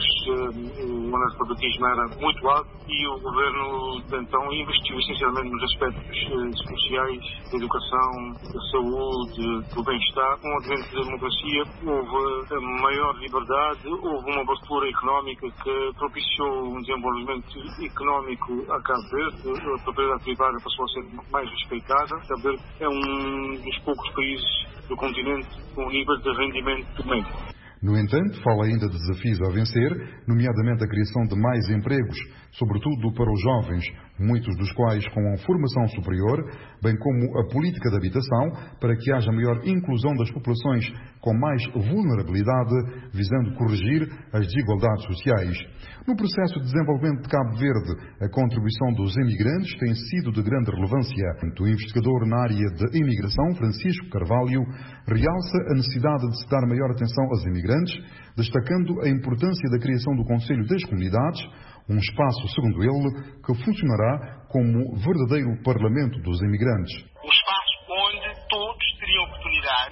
o analfabetismo era muito alto e o governo então investiu essencialmente nos aspectos sociais, da educação, da saúde, do bem-estar. Com o advento da democracia houve maior liberdade, houve uma abertura económica que propiciou um desenvolvimento económico a Cabo Verde, a propriedade privada passou a ser mais respeitada. Cabo Verde é um dos poucos países do continente com um nível de rendimento médio. No entanto, fala ainda de desafios a vencer, nomeadamente a criação de mais empregos, sobretudo para os jovens, muitos dos quais com a formação superior, bem como a política de habitação, para que haja maior inclusão das populações com mais vulnerabilidade, visando corrigir as desigualdades sociais. No processo de desenvolvimento de Cabo Verde, a contribuição dos imigrantes tem sido de grande relevância. O investigador na área de imigração, Francisco Carvalho, realça a necessidade de se dar maior atenção aos imigrantes, destacando a importância da criação do Conselho das Comunidades, um espaço, segundo ele, que funcionará como verdadeiro Parlamento dos imigrantes. Um espaço onde todos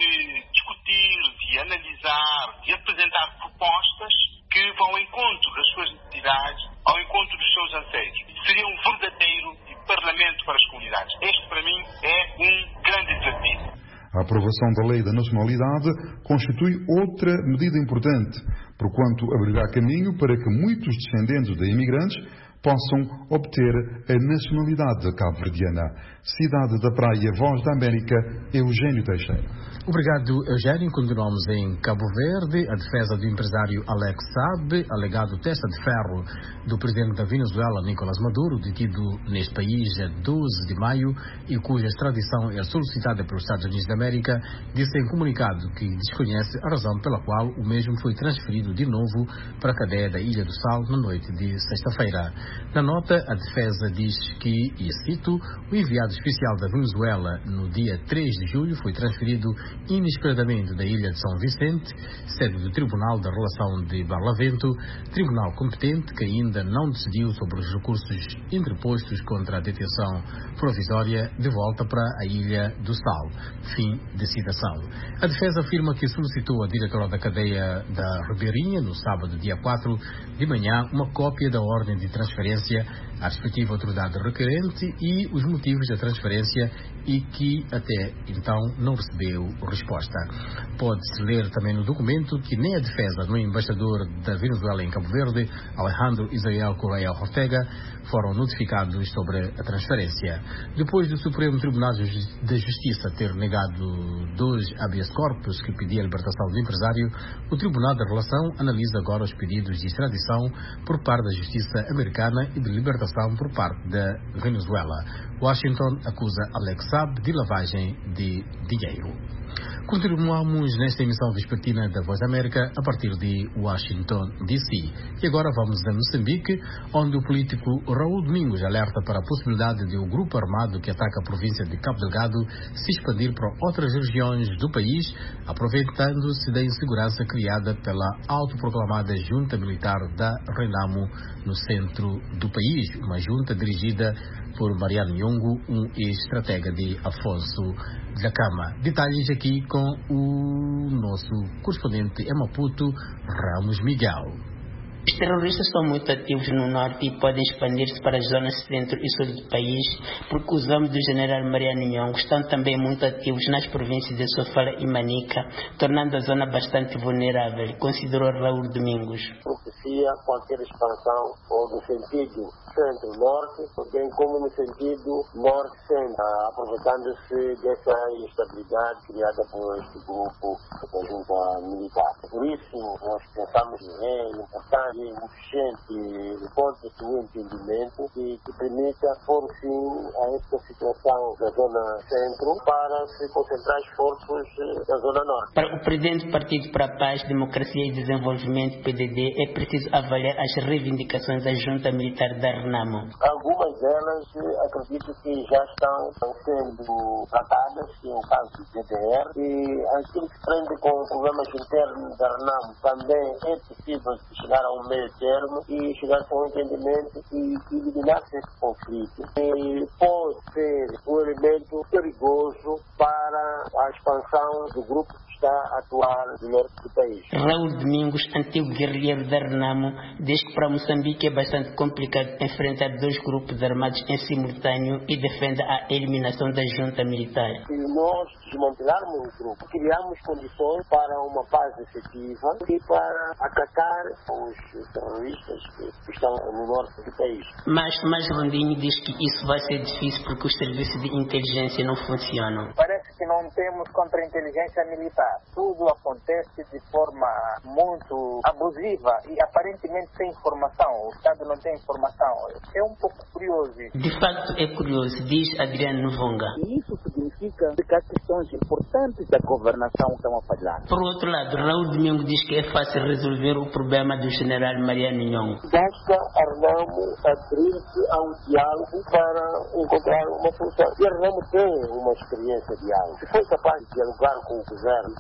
de discutir, de analisar, de apresentar propostas que vão ao encontro das suas necessidades, ao encontro dos seus anseios. Seria um verdadeiro parlamento para as comunidades. Este, para mim, é um grande desafio. A aprovação da Lei da Nacionalidade constitui outra medida importante, porquanto abrirá caminho para que muitos descendentes de imigrantes possam obter a nacionalidade cabo-verdiana. Cidade da Praia, Voz da América, Eugênio Teixeira. Obrigado, Eugênio. Continuamos em Cabo Verde. A defesa do empresário Alex Saab, alegado testa de ferro do presidente da Venezuela, Nicolás Maduro, detido neste país a doze de maio e cuja extradição é solicitada pelos Estados Unidos da América, disse em comunicado que desconhece a razão pela qual o mesmo foi transferido de novo para a cadeia da Ilha do Sal na noite de sexta-feira. Na nota, a defesa diz que, e cito, o enviado especial da Venezuela no dia três de julho foi transferido inesperadamente da Ilha de São Vicente, sede do Tribunal da Relação de Barlavento, tribunal competente que ainda não decidiu sobre os recursos interpostos contra a detenção provisória de volta para a Ilha do Sal. Fim de citação. A defesa afirma que solicitou à diretora da cadeia da Ribeirinha, no sábado, dia quatro de manhã, uma cópia da ordem de transferência à respectiva autoridade requerente e os motivos da transferência e que até então não recebeu resposta. Pode-se ler também no documento que nem a defesa do embaixador da Venezuela em Cabo Verde, Alejandro Isael Correa Ortega, foram notificados sobre a transferência. Depois do Supremo Tribunal de Justiça ter negado dois habeas corpus que pedia a libertação do empresário, o Tribunal da Relação analisa agora os pedidos de extradição por parte da Justiça americana e de libertação por parte da Venezuela. Washington acusa Alex Saab de lavagem de dinheiro. Continuamos nesta emissão vespertina da Voz da América a partir de Washington, D C. E agora vamos a Moçambique, onde o político Raul Domingos alerta para a possibilidade de um grupo armado que ataca a província de Cabo Delgado se expandir para outras regiões do país, aproveitando-se da insegurança criada pela autoproclamada junta militar da Renamo no centro do país, uma junta dirigida por Mariano Nhongo, um ex-estratega de Afonso da Cama. Detalhes aqui com o nosso correspondente em Maputo, Ramos Miguel. Os terroristas são muito ativos no norte e podem expandir-se para as zonas centro e sul do país, porque os homens do general Mariano Nhongo estão também muito ativos nas províncias de Sofala e Manica, tornando a zona bastante vulnerável, considerou Raul Domingos. Propicia qualquer expansão ou no sentido centro-norte, bem como no sentido norte-centro, aproveitando-se dessa instabilidade criada por este grupo da junta militar. Por isso, nós pensamos que é importante e urgente encontro-se um entendimento que, que permita pôr fim a esta situação da zona centro para se concentrar esforços na zona norte. Para o presidente do Partido para a Paz, Democracia e Desenvolvimento, P D D, é preciso avaliar as reivindicações da junta militar da Renamo. Algumas delas acredito que já estão sendo tratadas, em o caso do G D R, e aquilo que se prende com problemas internos da Renamo também é possível chegar a um meio termo e chegar-se a um entendimento e eliminar-se esse conflito. E pode ser um elemento perigoso para a expansão do grupo que está a atuar no norte do país. Raul Domingos, antigo guerrilheiro da Renamo, diz que para Moçambique é bastante complicado enfrentar dois grupos armados em simultâneo e defende a eliminação da junta militar. Se nós desmantelarmos o grupo, criamos condições para uma paz efetiva e para atacar os terroristas que estão no norte do país. Mas, mas Rondinho diz que isso vai ser difícil porque os serviços de inteligência não funcionam. Parece que não temos contra-inteligência militar. Tudo acontece de forma muito abusiva e aparentemente sem informação. O Estado não tem informação. É um pouco curioso. De facto é curioso, diz Adriano Novonga. E isso significa que as questões importantes da governação estão a falhar. Por outro lado, Raul Domingo diz que é fácil resolver o problema do general Mariano Nhongo. Basta a Renamo abrir-se a um diálogo para encontrar uma solução. E a Renamo tem uma experiência de diálogo. Se foi capaz de dialogar com o governo,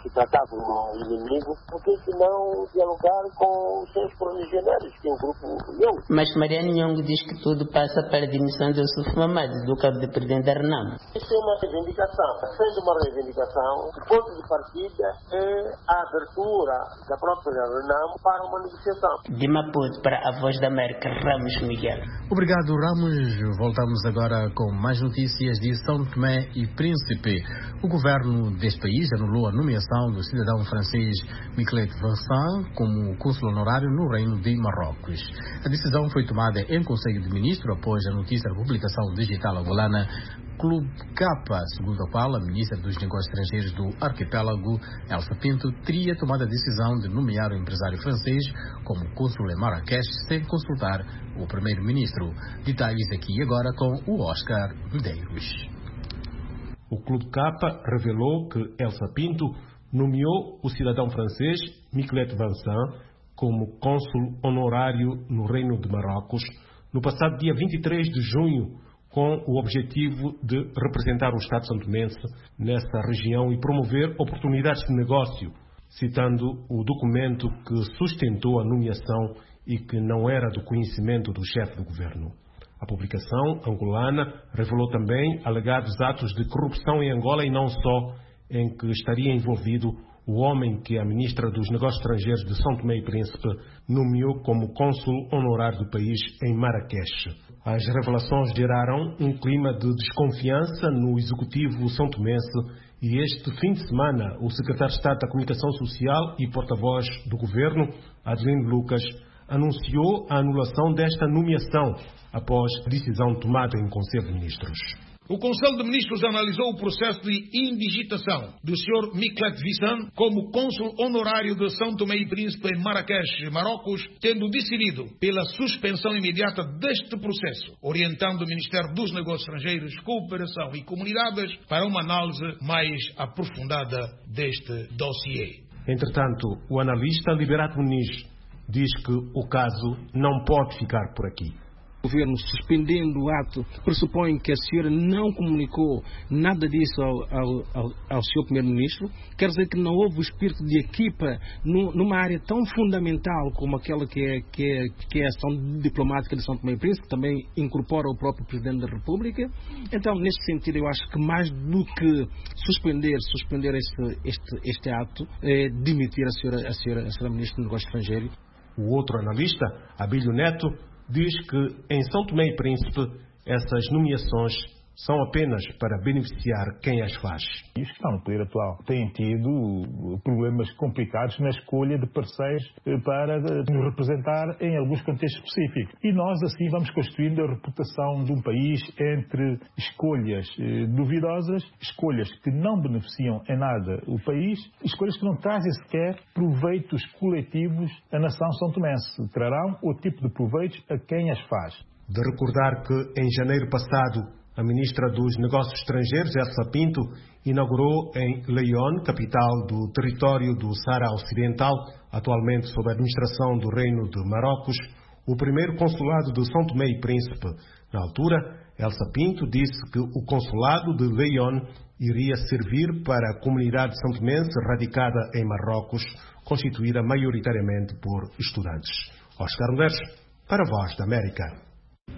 se tratava de um inimigo, porque que não dialogar com os seus correligionários, que é o grupo Young. Mas Mariana Young diz que tudo passa para a demissão de Yusuf Mamadi, do cabo de presidente da Renamo. Isso é uma reivindicação. Sendo uma reivindicação, o ponto de partida é a abertura da própria Renamo para uma negociação. De Maputo para a Voz da América, Ramos Miguel. Obrigado, Ramos. Voltamos agora com mais notícias de São Tomé e Príncipe. O governo deste país anulou a nomeação do cidadão francês Michelet Vincent como cônsul honorário no Reino de Marrocos. A decisão foi tomada em Conselho de Ministros após a notícia da publicação digital angolana Clube Capa, segundo a qual a ministra dos Negócios Estrangeiros do arquipélago, Elsa Pinto, teria tomado a decisão de nomear o empresário francês como cônsul em Marrakech sem consultar o primeiro-ministro. Detalhes aqui e agora com o Oscar Medeiros. O Clube Capa revelou que Elsa Pinto nomeou o cidadão francês Michelet Vincent como cônsul honorário no Reino de Marrocos no passado dia vinte e três de junho, com o objetivo de representar o Estado santomense nessa região e promover oportunidades de negócio, citando o documento que sustentou a nomeação e que não era do conhecimento do chefe do governo. A publicação angolana revelou também alegados atos de corrupção em Angola e não só, em que estaria envolvido o homem que a ministra dos Negócios Estrangeiros de São Tomé e Príncipe nomeou como cônsul honorário do país em Marrakech. As revelações geraram um clima de desconfiança no executivo são-tomense e este fim de semana o secretário de Estado da Comunicação Social e porta-voz do governo, Adelino Lucas, anunciou a anulação desta nomeação após decisão tomada em Conselho de Ministros. O Conselho de Ministros analisou o processo de indigitação do senhor Michelet Vincent como cônsul honorário de São Tomé e Príncipe em Marrakech, Marrocos, tendo decidido pela suspensão imediata deste processo, orientando o Ministério dos Negócios Estrangeiros, Cooperação e Comunidades para uma análise mais aprofundada deste dossiê. Entretanto, o analista Liberato Muniz diz que o caso não pode ficar por aqui. O governo suspendendo o ato pressupõe que a senhora não comunicou nada disso ao, ao, ao, ao senhor primeiro-ministro. Quer dizer que não houve o espírito de equipa no, numa área tão fundamental como aquela que é, que é, que é a ação diplomática de São Tomé e Príncipe, que também incorpora o próprio Presidente da República. Então, nesse sentido, eu acho que mais do que suspender, suspender este, este, este ato, é demitir a senhora, a senhora, a senhora Ministra do Negócio Estrangeiro. O outro analista, Abílio Neto, diz que em São Tomé e Príncipe essas nomeações são apenas para beneficiar quem as faz. Os que estão no poder atual têm tido problemas complicados na escolha de parceiros para nos representar em alguns contextos específicos. E nós assim vamos construindo a reputação de um país entre escolhas duvidosas, escolhas que não beneficiam em nada o país, escolhas que não trazem sequer proveitos coletivos à nação são-tomense. Trarão o tipo de proveitos a quem as faz. De recordar que em janeiro passado a ministra dos Negócios Estrangeiros, Elsa Pinto, inaugurou em León, capital do território do Saara Ocidental, atualmente sob a administração do Reino de Marrocos, o primeiro consulado de São Tomé e Príncipe. Na altura, Elsa Pinto disse que o consulado de León iria servir para a comunidade santomense radicada em Marrocos, constituída maioritariamente por estudantes. Oscar Medeiros, para a Voz da América.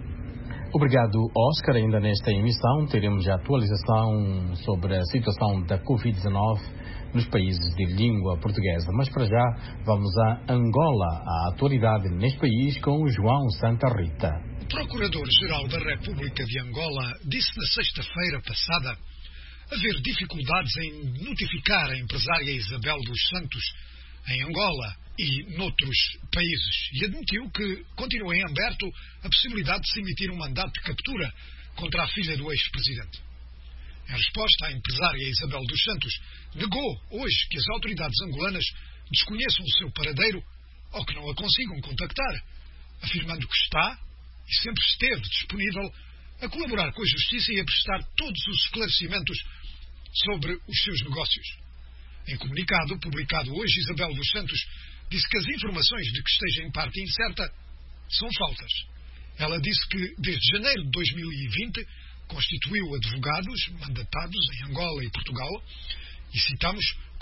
Obrigado, Oscar. Ainda nesta emissão teremos a atualização sobre a situação da covid dezenove nos países de língua portuguesa. Mas para já vamos a Angola, a atualidade neste país com o João Santa Rita. O Procurador-Geral da República de Angola disse na sexta-feira passada haver dificuldades em notificar a empresária Isabel dos Santos em Angola e noutros países, e admitiu que continua em aberto a possibilidade de se emitir um mandato de captura contra a filha do ex-presidente. Em resposta, a empresária Isabel dos Santos negou hoje que as autoridades angolanas desconheçam o seu paradeiro ou que não a consigam contactar, afirmando que está e sempre esteve disponível a colaborar com a Justiça e a prestar todos os esclarecimentos sobre os seus negócios. Em comunicado publicado hoje, Isabel dos Santos disse que as informações de que esteja em parte incerta são falsas. Ela disse que, desde janeiro de dois mil e vinte, constituiu advogados mandatados em Angola e Portugal, e citamos, com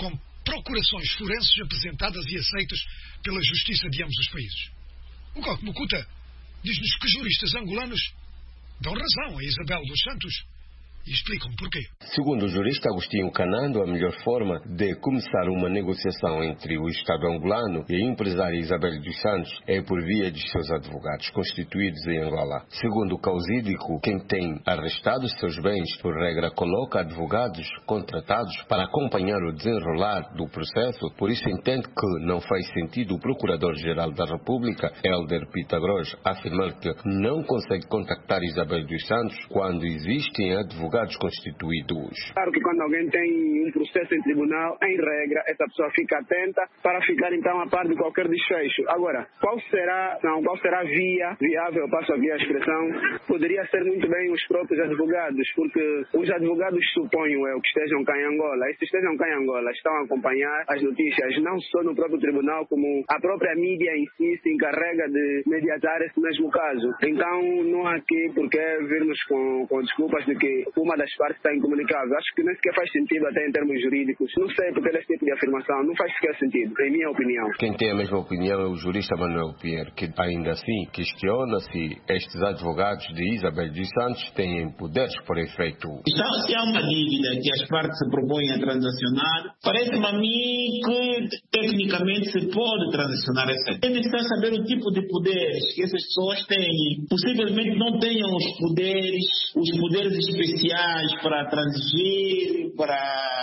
procurações forenses apresentadas e aceitas pela justiça de ambos os países. O Coque Mukuta diz-nos que juristas angolanos dão razão a Isabel dos Santos e explicam porquê. Segundo o jurista Agostinho Canando, a melhor forma de começar uma negociação entre o Estado angolano e a empresária Isabel dos Santos é por via de seus advogados constituídos em Angola. Segundo o causídico, quem tem arrestado seus bens, por regra, coloca advogados contratados para acompanhar o desenrolar do processo, por isso entende que não faz sentido o Procurador-Geral da República, Hélder Pitagros, afirmar que não consegue contactar Isabel dos Santos quando existem advogados constituídos. Claro que quando alguém tem um processo em tribunal, em regra, essa pessoa fica atenta para ficar então a par de qualquer desfecho. Agora, qual será, não, qual será a via viável, passo a via a expressão, poderia ser muito bem os próprios advogados, porque os advogados, suponho eu, que estejam cá em Angola, e se estejam cá em Angola, estão a acompanhar as notícias, não só no próprio tribunal, como a própria mídia em si se encarrega de mediatar esse mesmo caso. Então, não há aqui por que virmos com, com desculpas de que uma das partes está incomunicável. Acho que nem sequer faz sentido até em termos jurídicos. Não sei porque esse tipo de afirmação não faz sequer sentido, em minha opinião. Quem tem a mesma opinião é o jurista Manuel Pierre, que ainda assim questiona se estes advogados de Isabel dos Santos têm poderes por efeito. Então, se há uma dívida que as partes se propõem a transacionar, parece-me a mim que tecnicamente se pode transacionar essa. É necessário saber o tipo de poderes que essas pessoas têm. Possivelmente não tenham os poderes, os poderes especiais para transigir, para...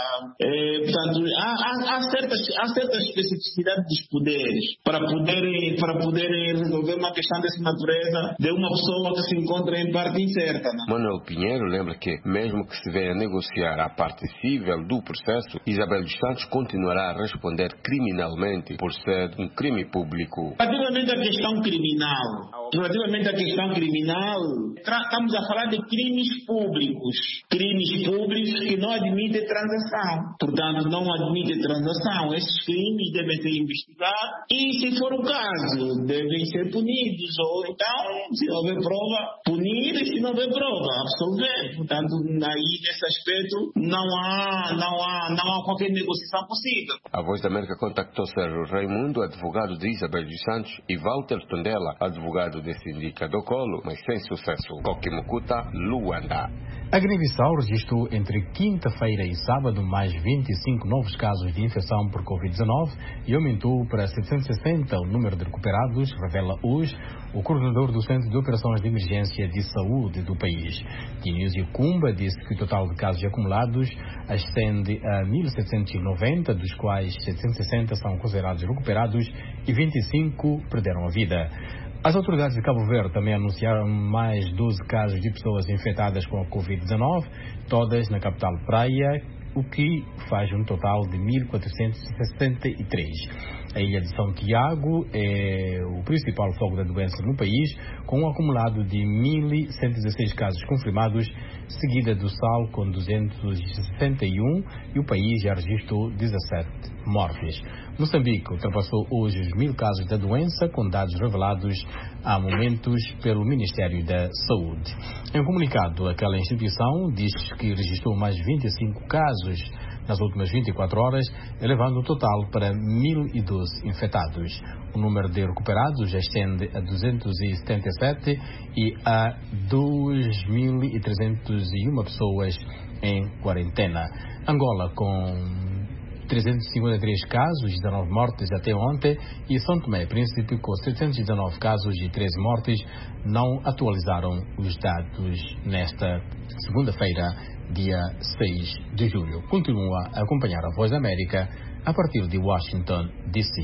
É, portanto, há, há, há, certas, há certas especificidades dos poderes para poderem, para poderem resolver uma questão dessa natureza de uma pessoa que se encontra em parte incerta. Não? Manuel Pinheiro lembra que, mesmo que se venha a negociar a parte civil do processo, Isabel dos Santos continuará a responder criminalmente por ser um crime público. Relativamente à questão criminal, relativamente à questão criminal, estamos a falar de crimes públicos. Crimes públicos que não admitem transação. Portanto, não admitem transação. Esses crimes devem ser investigados e, se for o caso, devem ser punidos. Ou então, se houver prova, punir, e se não houver prova, absolver. Portanto, aí, nesse aspecto, não há, não há, não há qualquer negociação possível. A Voz da América contactou Sérgio Raimundo, advogado de Isabel dos Santos, e Walter Tondela, advogado de Sindica do Colo, mas sem sucesso. Coque Mukuta, Luanda. A Guiné-Bissau registrou entre quinta-feira e sábado mais vinte e cinco novos casos de infecção por covid dezenove e aumentou para setecentos e sessenta o número de recuperados, revela hoje o coordenador do Centro de Operações de Emergência de Saúde do país. Dionísio Kumba disse que o total de casos acumulados ascende a mil setecentos e noventa, dos quais setecentos e sessenta são considerados recuperados e vinte e cinco perderam a vida. As autoridades de Cabo Verde também anunciaram mais doze casos de pessoas infectadas com a covid dezenove, todas na capital Praia, o que faz um total de mil quatrocentos e setenta e três. A ilha de São Tiago é o principal foco da doença no país, com um acumulado de mil cento e dezesseis casos confirmados, seguida do Sal com duzentos e sessenta e um, e o país já registrou dezassete mortes. Moçambique ultrapassou hoje os mil casos da doença, com dados revelados há momentos pelo Ministério da Saúde. Em um comunicado, aquela instituição diz que registrou mais vinte e cinco casos nas últimas vinte e quatro horas, elevando o total para mil e doze infectados. O número de recuperados ascende a duzentos e setenta e sete e a dois mil e trezentos e uma pessoas em quarentena. Angola com trezentos e cinquenta e três casos e dezenove mortes até ontem, e São Tomé e Príncipe, com setecentos e dezenove casos e treze mortes, não atualizaram os dados nesta segunda-feira, dia seis de julho. Continua a acompanhar a Voz da América a partir de Washington, D C.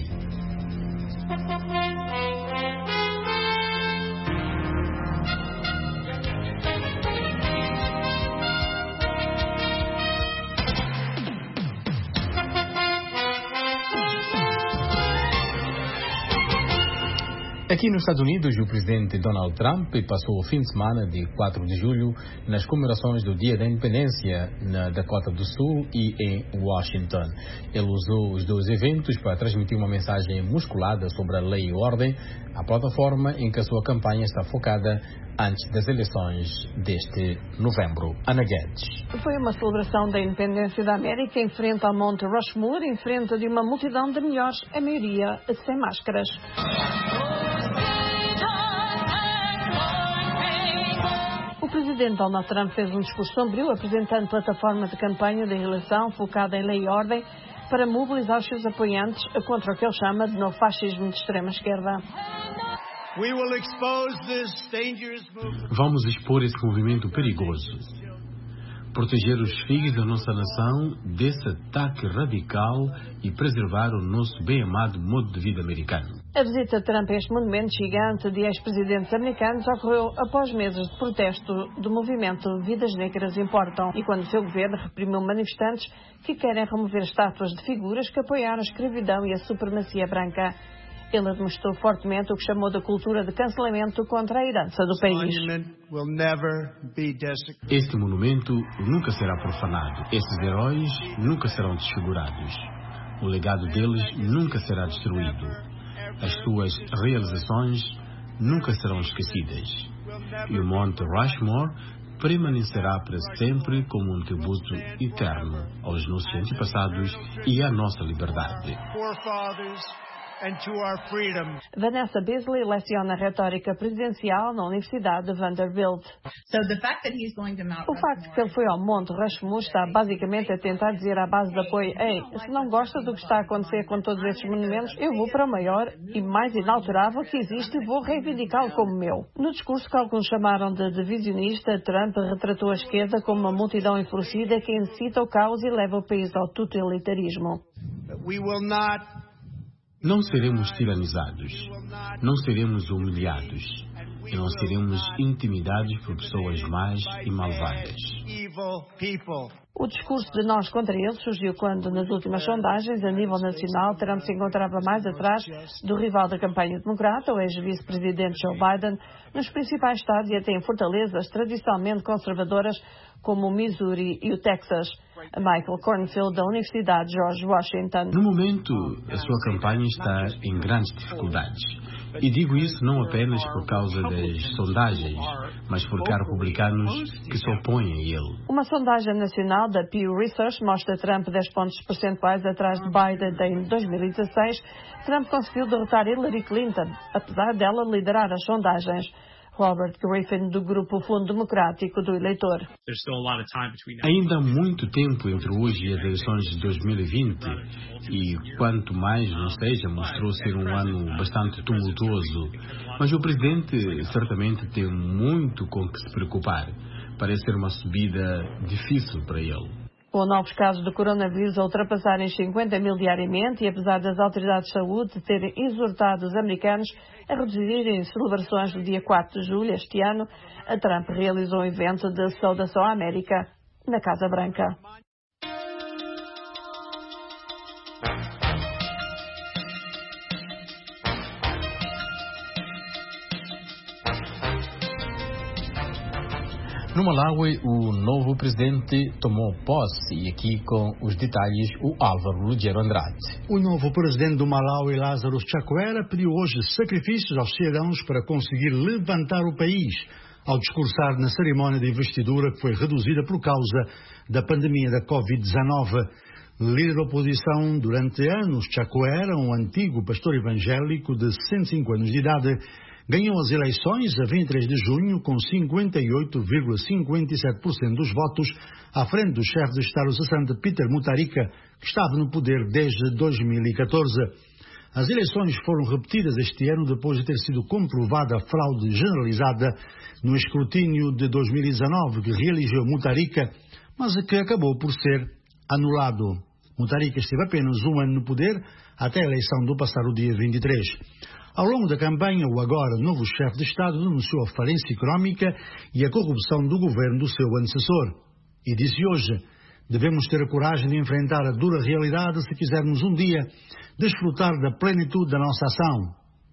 Aqui nos Estados Unidos, o presidente Donald Trump passou o fim de semana de quatro de julho nas comemorações do Dia da Independência na Dakota do Sul e em Washington. Ele usou os dois eventos para transmitir uma mensagem musculada sobre a lei e ordem, a plataforma em que a sua campanha está focada antes das eleições deste novembro. Ana Guedes. Foi uma celebração da independência da América em frente ao Monte Rushmore, em frente de uma multidão de milhares, a maioria sem máscaras. O presidente Donald Trump fez um discurso sombrio, apresentando plataforma de campanha da eleição focada em lei e ordem para mobilizar os seus apoiantes contra o que ele chama de novo fascismo de extrema-esquerda. Vamos expor esse movimento perigoso. Proteger os filhos da nossa nação desse ataque radical e preservar o nosso bem-amado modo de vida americano. A visita de Trump a este monumento gigante de ex-presidentes americanos ocorreu após meses de protesto do movimento Vidas Negras Importam e quando o seu governo reprimiu manifestantes que querem remover estátuas de figuras que apoiaram a escravidão e a supremacia branca. Ele demonstrou fortemente o que chamou de cultura de cancelamento contra a herança do país. Este monumento nunca será profanado. Esses heróis nunca serão desfigurados. O legado deles nunca será destruído. As suas realizações nunca serão esquecidas. E o Monte Rushmore permanecerá para sempre como um tributo eterno aos nossos antepassados e à nossa liberdade. And to our freedom. Vanessa Beasley leciona retórica presidencial na Universidade de Vanderbilt. So the fact that he's going to Mount o facto de que ele foi ao Monte Rushmore está basicamente a tentar dizer à base de apoio: ei, se não gosta do que está a acontecer com todos esses monumentos, eu vou para o maior e mais inalterável que existe e vou reivindicá-lo como meu. No discurso que alguns chamaram de divisionista, Trump retratou a esquerda como uma multidão enfurecida que incita o caos e leva o país ao totalitarismo. We will not Não seremos tiranizados, não seremos humilhados, e não seremos intimidados por pessoas más e malvadas. O discurso de nós contra eles surgiu quando, nas últimas sondagens, a nível nacional, Trump se encontrava mais atrás do rival da campanha democrata, o ex-vice-presidente Joe Biden, nos principais estados e até em fortalezas tradicionalmente conservadoras como o Missouri e o Texas. Michael Cornfield, da Universidade George Washington. No momento, a sua campanha está em grandes dificuldades. E digo isso não apenas por causa das sondagens, mas porque há republicanos que se opõem a ele. Uma sondagem nacional da Pew Research mostra Trump dez pontos percentuais atrás de Biden em dois mil e dezasseis. Trump conseguiu derrotar Hillary Clinton, apesar dela liderar as sondagens. Robert Griffin, do Grupo Fundo Democrático do Eleitor. Ainda há muito tempo entre hoje e as eleições de dois mil e vinte e, quanto mais não seja, mostrou ser um ano bastante tumultuoso. Mas o presidente certamente tem muito com que se preocupar. Parece ser uma subida difícil para ele. Com novos casos de coronavírus a ultrapassarem cinquenta mil diariamente e apesar das autoridades de saúde terem exortado os americanos a reduzirem celebrações do dia quatro de julho este ano, a Trump realizou um evento de saudação à América na Casa Branca. No Malawi, o novo presidente tomou posse e aqui com os detalhes o Álvaro Ruggiero Andrade. O novo presidente do Malawi, Lazarus Chakwera, pediu hoje sacrifícios aos cidadãos para conseguir levantar o país, ao discursar na cerimónia de investidura que foi reduzida por causa da pandemia da covid dezenove. Líder da oposição durante anos, Chakwera, um antigo pastor evangélico de cento e cinco anos de idade, ganhou as eleições a vinte e três de junho com cinquenta e oito vírgula cinquenta e sete por cento dos votos, à frente do chefe de Estado cessante Peter Mutharika, que estava no poder desde dois mil e catorze. As eleições foram repetidas este ano depois de ter sido comprovada a fraude generalizada no escrutínio de dois mil e dezanove, que reelegeu Mutharika, mas que acabou por ser anulado. Mutharika esteve apenas um ano no poder, até a eleição do passado dia vinte e três. Ao longo da campanha, o agora novo chefe de Estado denunciou a falência económica e a corrupção do governo do seu antecessor. E disse hoje: devemos ter a coragem de enfrentar a dura realidade se quisermos um dia desfrutar da plenitude da nossa ação.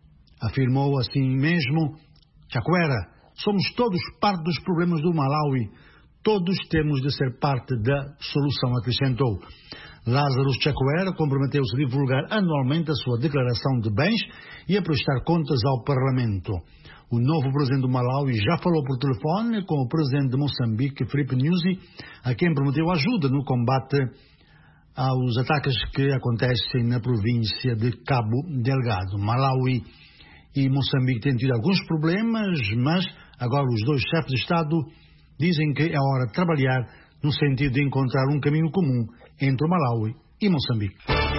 Afirmou assim mesmo Chakwera: somos todos parte dos problemas do Malawi. Todos temos de ser parte da solução, acrescentou. Lazarus Chakwera comprometeu-se a divulgar anualmente a sua declaração de bens e a prestar contas ao Parlamento. O novo presidente do Malawi já falou por telefone com o presidente de Moçambique, Filipe Nyusi, a quem prometeu ajuda no combate aos ataques que acontecem na província de Cabo Delgado. Malawi e Moçambique têm tido alguns problemas, mas agora os dois chefes de Estado dizem que é hora de trabalhar no sentido de encontrar um caminho comum entre o Malawi e Moçambique.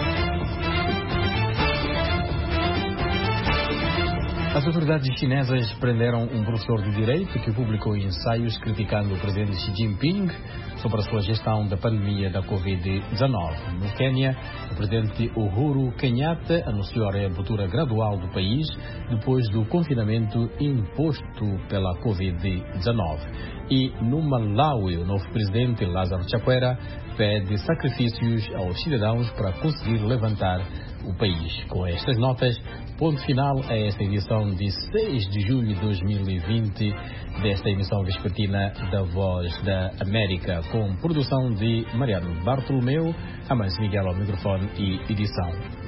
As autoridades chinesas prenderam um professor de Direito que publicou ensaios criticando o presidente Xi Jinping sobre a sua gestão da pandemia da covid dezenove. No Quênia, o presidente Uhuru Kenyatta anunciou a reabertura gradual do país depois do confinamento imposto pela covid dezenove. E no Malawi, o novo presidente Lázaro Chakwera pede sacrifícios aos cidadãos para conseguir levantar o país. Com estas notas, ponto final a esta edição de seis de julho de dois mil e vinte desta emissão vespertina da Voz da América, com produção de Mariano Bartolomeu, Amancio Miguel ao microfone e edição.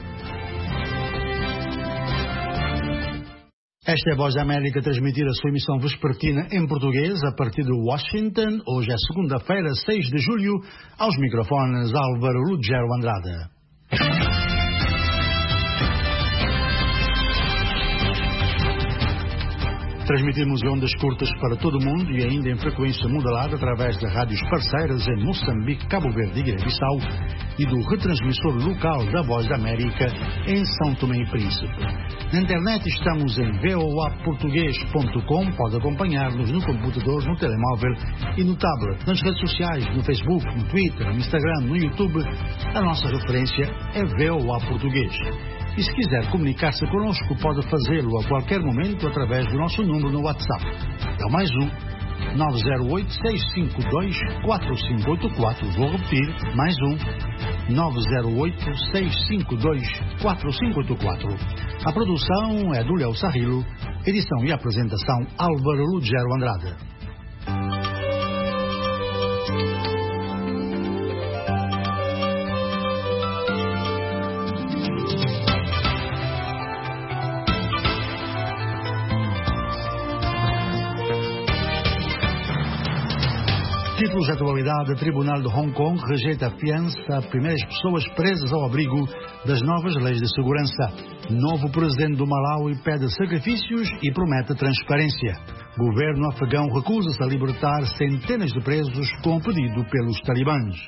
Esta é a Voz da América, transmitir a sua emissão vespertina em português a partir de Washington. Hoje é segunda-feira, seis de julho, aos microfones Álvaro Lugero Andrade. Transmitimos em ondas curtas para todo o mundo e ainda em frequência modulada através de rádios parceiras em Moçambique, Cabo Verde e Guiné-Bissau e do retransmissor local da Voz da América em São Tomé e Príncipe. Na internet estamos em v o a português ponto com, pode acompanhar-nos no computador, no telemóvel e no tablet. Nas redes sociais, no Facebook, no Twitter, no Instagram, no YouTube, a nossa referência é V O A Português. E se quiser comunicar-se connosco, pode fazê-lo a qualquer momento através do nosso número no WhatsApp. É o mais um, nove zero oito, seis cinco dois, quatro cinco oito quatro. Vou repetir, mais um, nove zero oito, seis cinco dois, quatro cinco oito quatro. A produção é do Léo Sarrilo, edição e apresentação Álvaro Lugero Andrade. Títulos de atualidade: o Tribunal de Hong Kong rejeita a fiança a primeiras pessoas presas ao abrigo das novas leis de segurança. Novo presidente do Malawi pede sacrifícios e promete transparência. Governo afegão recusa-se a libertar centenas de presos com pedido pelos talibãs.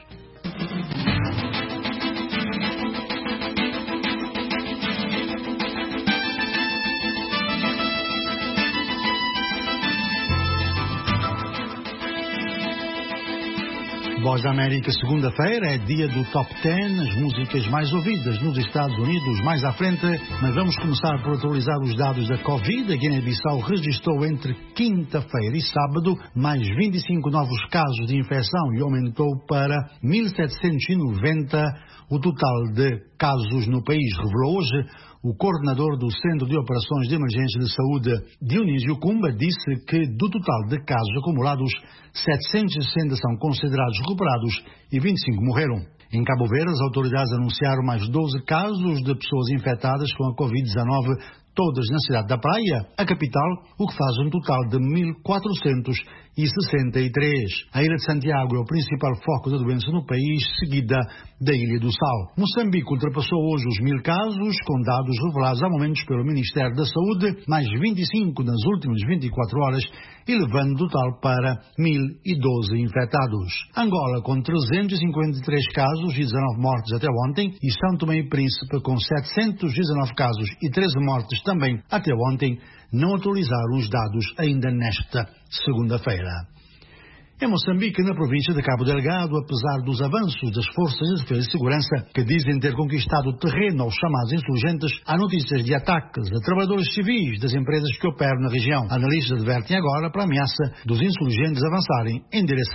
Voz da América, segunda-feira, é dia do Top dez, as músicas mais ouvidas nos Estados Unidos, mais à frente, mas vamos começar por atualizar os dados da Covid. A Guiné-Bissau registrou entre quinta-feira e sábado mais vinte e cinco novos casos de infecção e aumentou para mil setecentos e noventa o total de casos no país, revelou hoje o coordenador do Centro de Operações de Emergência de Saúde, Dionísio Cumba, disse que do total de casos acumulados, setecentos e sessenta são considerados recuperados e vinte e cinco morreram. Em Cabo Verde, as autoridades anunciaram mais doze casos de pessoas infectadas com a covid dezenove, todas na cidade da Praia, a capital, o que faz um total de mil quatrocentos e sessenta e três. A Ilha de Santiago é o principal foco da doença no país, seguida da Ilha do Sal. Moçambique ultrapassou hoje os mil casos, com dados revelados há momentos pelo Ministério da Saúde, mais vinte e cinco nas últimas vinte e quatro horas, e levando o total para mil e doze infectados. Angola, com trezentos e cinquenta e três casos e dezenove mortes até ontem, e São Tomé e Príncipe, com setecentos e dezenove casos e treze mortes também até ontem, não atualizaram os dados ainda nesta segunda-feira. Em Moçambique, na província de Cabo Delgado, apesar dos avanços das forças de defesa e segurança que dizem ter conquistado terreno aos chamados insurgentes, há notícias de ataques a trabalhadores civis das empresas que operam na região. Analistas advertem agora para a ameaça dos insurgentes avançarem em direção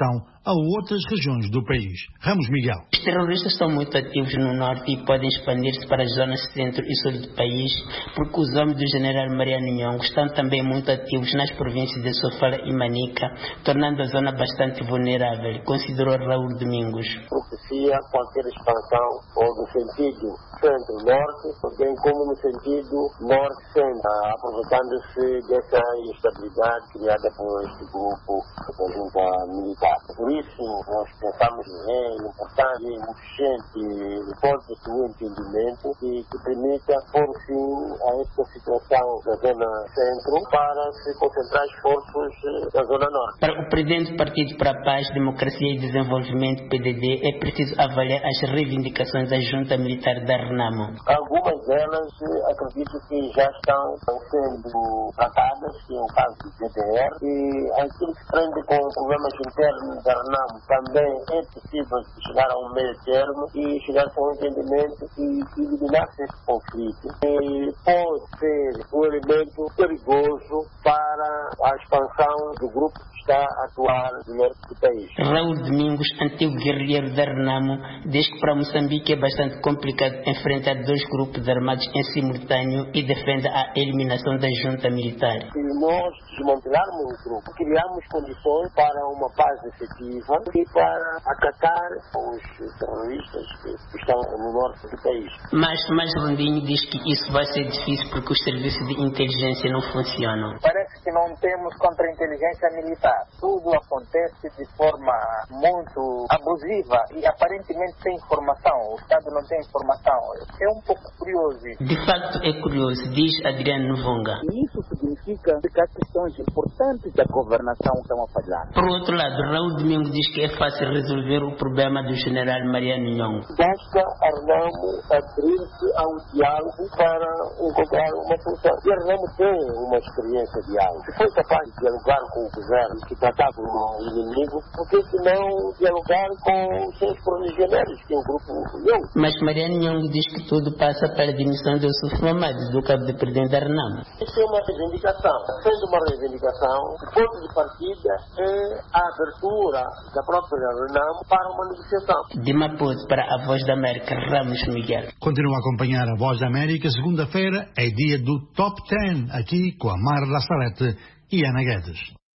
a outras regiões do país. Ramos Miguel. Os terroristas estão muito ativos no norte e podem expandir-se para as zonas centro e sul do país, porque os homens do general Mariano Nhongo estão também muito ativos nas províncias de Sofala e Manica, tornando a zona bastante vulnerável, considerou Raul Domingos. Propicia qualquer expansão ou no sentido centro-norte, bem como no sentido norte-centro, aproveitando-se dessa instabilidade criada por este grupo da junta militar. Por isso, nós pensamos que é importante e urgente todo o entendimento que, que permita pôr fim a esta situação da zona centro para se concentrar esforços na zona norte. Para o presidente do Partido para a Paz, Democracia e Desenvolvimento, P D D, é preciso avaliar as reivindicações da junta militar da Renamo. Algumas delas acredito que já estão sendo tratadas, que é o caso do G D R, e aquilo que prende com problemas internos da Renamo também é possível chegar a um meio termo e chegar a um entendimento e eliminar-se esse conflito. E pode ser um elemento perigoso para a expansão do grupo que está a atuar no norte do país. Raul Domingos, antigo guerrilheiro da Renamo, diz que para Moçambique é bastante complicado enfrentar dois grupos armados em simultâneo e defende a eliminação da junta militar. Se nós desmantelarmos o grupo, criamos condições para uma paz efetiva e para acatar os terroristas que estão no norte do país. Mas Tomás Rondinho diz que isso vai ser difícil porque os serviços de inteligência não funcionam. Parece que não temos contra-inteligência militar. Tudo acontece de forma muito abusiva e aparentemente sem informação. O Estado não tem informação. É um pouco curioso. De facto é curioso, diz Adriano Novonga. E isso significa que há questões importantes da governação estão a falhar. Por outro lado, Raul Domingo diz que é fácil resolver o problema do general Mariano Nhongo. Basta a Renamo abrir-se a um diálogo para encontrar uma solução. E a Renamo tem uma experiência de diálogo. Se foi capaz de dialogar com o governo que tratava como inimigo, por que se não dialogar com os seus correligionários, que é o grupo Nhongo? Mas Mariano Nhongo diz que tudo passa pela demissão de Yusuf Mamadi, do cabo de presidente da Renamo. Isso é uma reivindicação. Sendo uma reivindicação, o ponto de partida é a abertura da própria Renamo para uma negociação. De Maputo para a Voz da América, Ramos Miguel. Continua a acompanhar a Voz da América. Segunda-feira é dia do Top dez, aqui com a Mara Salete e Ana Guedes.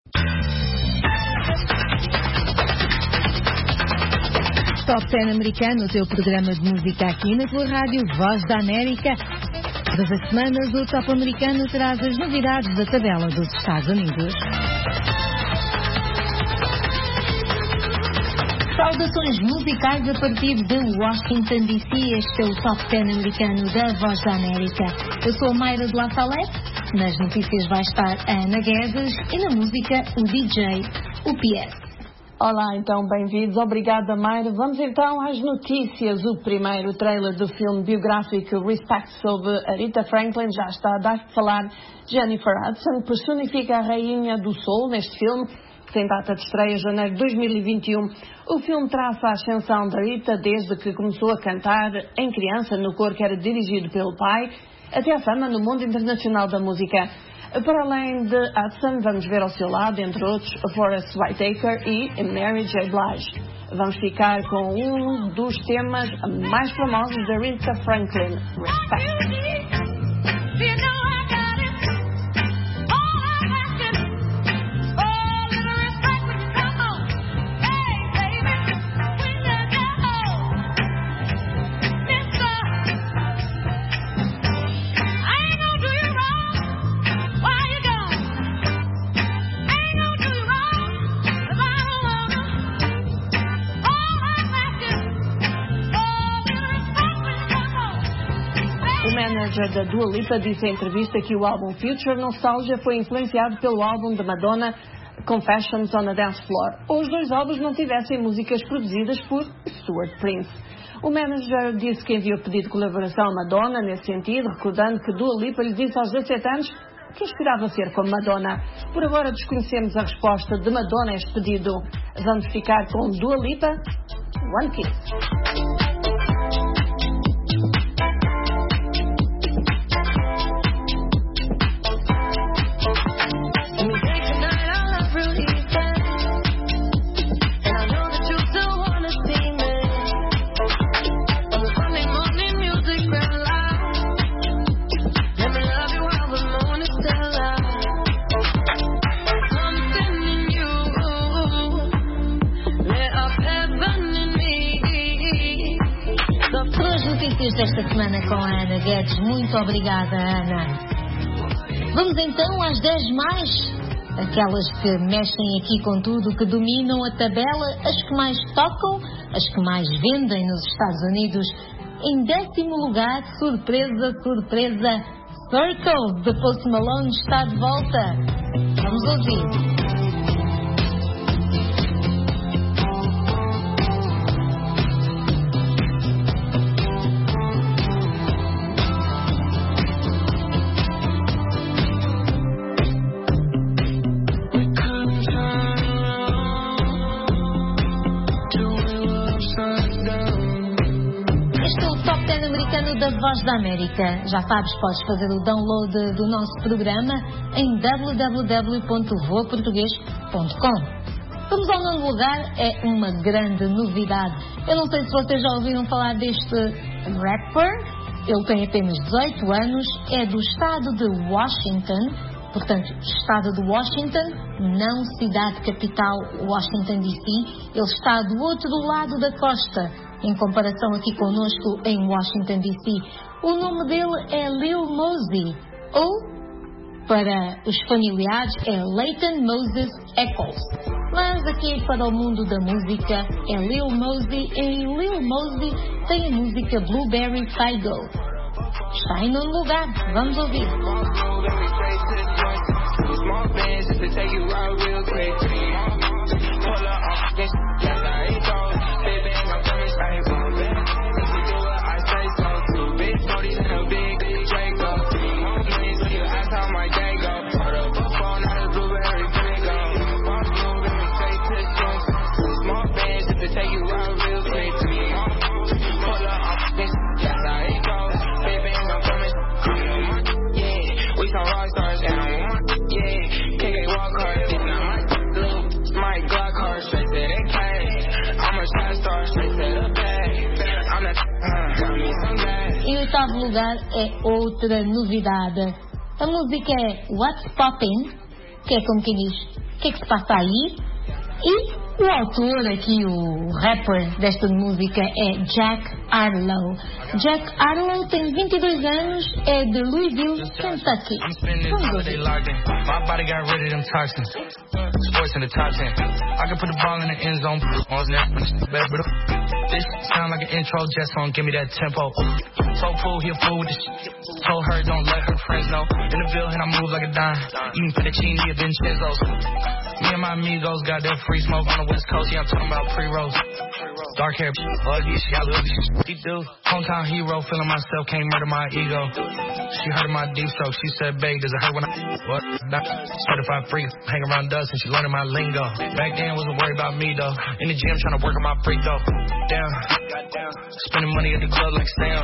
Top dez americano, o teu programa de música aqui na tua rádio Voz da América. Todas as semanas o Top americano traz as novidades da tabela dos Estados Unidos. Saudações musicais a partir de Washington D C. Este é o Top dez americano da Voz da América. Eu sou a Mayra de La Salete. Nas notícias vai estar a Ana Guedes e na música o D J, o P S. Olá, então, bem-vindos. Obrigada, Mayra. Vamos então às notícias. O primeiro trailer do filme biográfico Respect sobre Aretha Franklin já está a dar que falar. Jennifer Hudson personifica a Rainha do Soul neste filme, que tem data de estreia em janeiro de dois mil e vinte e um. O filme traça a ascensão da Aretha desde que começou a cantar em criança no coro que era dirigido pelo pai, até a fama no mundo internacional da música. Para além de Hudson, vamos ver ao seu lado, entre outros, Forest Whitaker e Mary J. Blige. Vamos ficar com um dos temas mais famosos da Aretha Franklin, Respect. O manager da Dua Lipa disse em entrevista que o álbum Future Nostalgia foi influenciado pelo álbum de Madonna, Confessions on a Dance Floor. Os dois álbuns não tivessem músicas produzidas por Stuart Prince. O manager disse que enviou pedido de colaboração a Madonna nesse sentido, recordando que Dua Lipa lhe disse aos dezassete anos que aspirava a ser como Madonna. Por agora desconhecemos a resposta de Madonna a este pedido. Vamos ficar com Dua Lipa, One Kiss. I know semana com a Ana Guedes. Muito obrigada, Ana. Vamos então às dez mais, aquelas que mexem aqui com tudo, que dominam a tabela, as que mais tocam, as que mais vendem nos Estados Unidos. Em décimo lugar, surpresa, surpresa, Circle, de Post Malone, está de volta. Vamos ouvir. Da Voz da América. Já sabes, podes fazer o download do nosso programa em w w w ponto voa português ponto com. Vamos ao nono lugar, é uma grande novidade. Eu não sei se vocês já ouviram falar deste rapper. Ele tem apenas dezoito anos, é do estado de Washington, portanto, estado de Washington, não cidade capital Washington D C. Ele está do outro lado da costa, em comparação aqui conosco em Washington D C. O nome dele é Lil Mosey, ou, para os familiares, é Leighton Moses Eccles. Mas aqui para o mundo da música é Lil Mosey, e Lil Mosey tem a música Blueberry Faygo. Está em nono lugar, vamos ouvir. Em oitavo lugar é outra novidade. A música é What's Poppin', que é como quem diz, o que é que se passa aí? E o autor aqui, o rapper desta música é Jack Harlow. Jack Harlow tem vinte e dois anos, é de Louisville, Kentucky. Vamos ouvir. Sports in the top ten. I can put the ball in the end zone. This sound like an intro jet song. Give me that tempo. Told Pool he a fool with the shit. Told her don't let her friends know. In the Ville and I move like a dime. Eating fettuccine at Vincenzo's. Me and my amigos got that free smoke on the West Coast. Yeah, I'm talking about pre-rolls. Dark hair, ugly, she got little shit. Do hometown hero, feeling myself, can't murder my ego. She heard of my deep stroke. She said, babe, does it hurt when I what? Certified freak, hang around dust and she learning my lingo. Back then wasn't worried about me though. In the gym trying to work on my freak though. Damn, spending money at the club like Sam.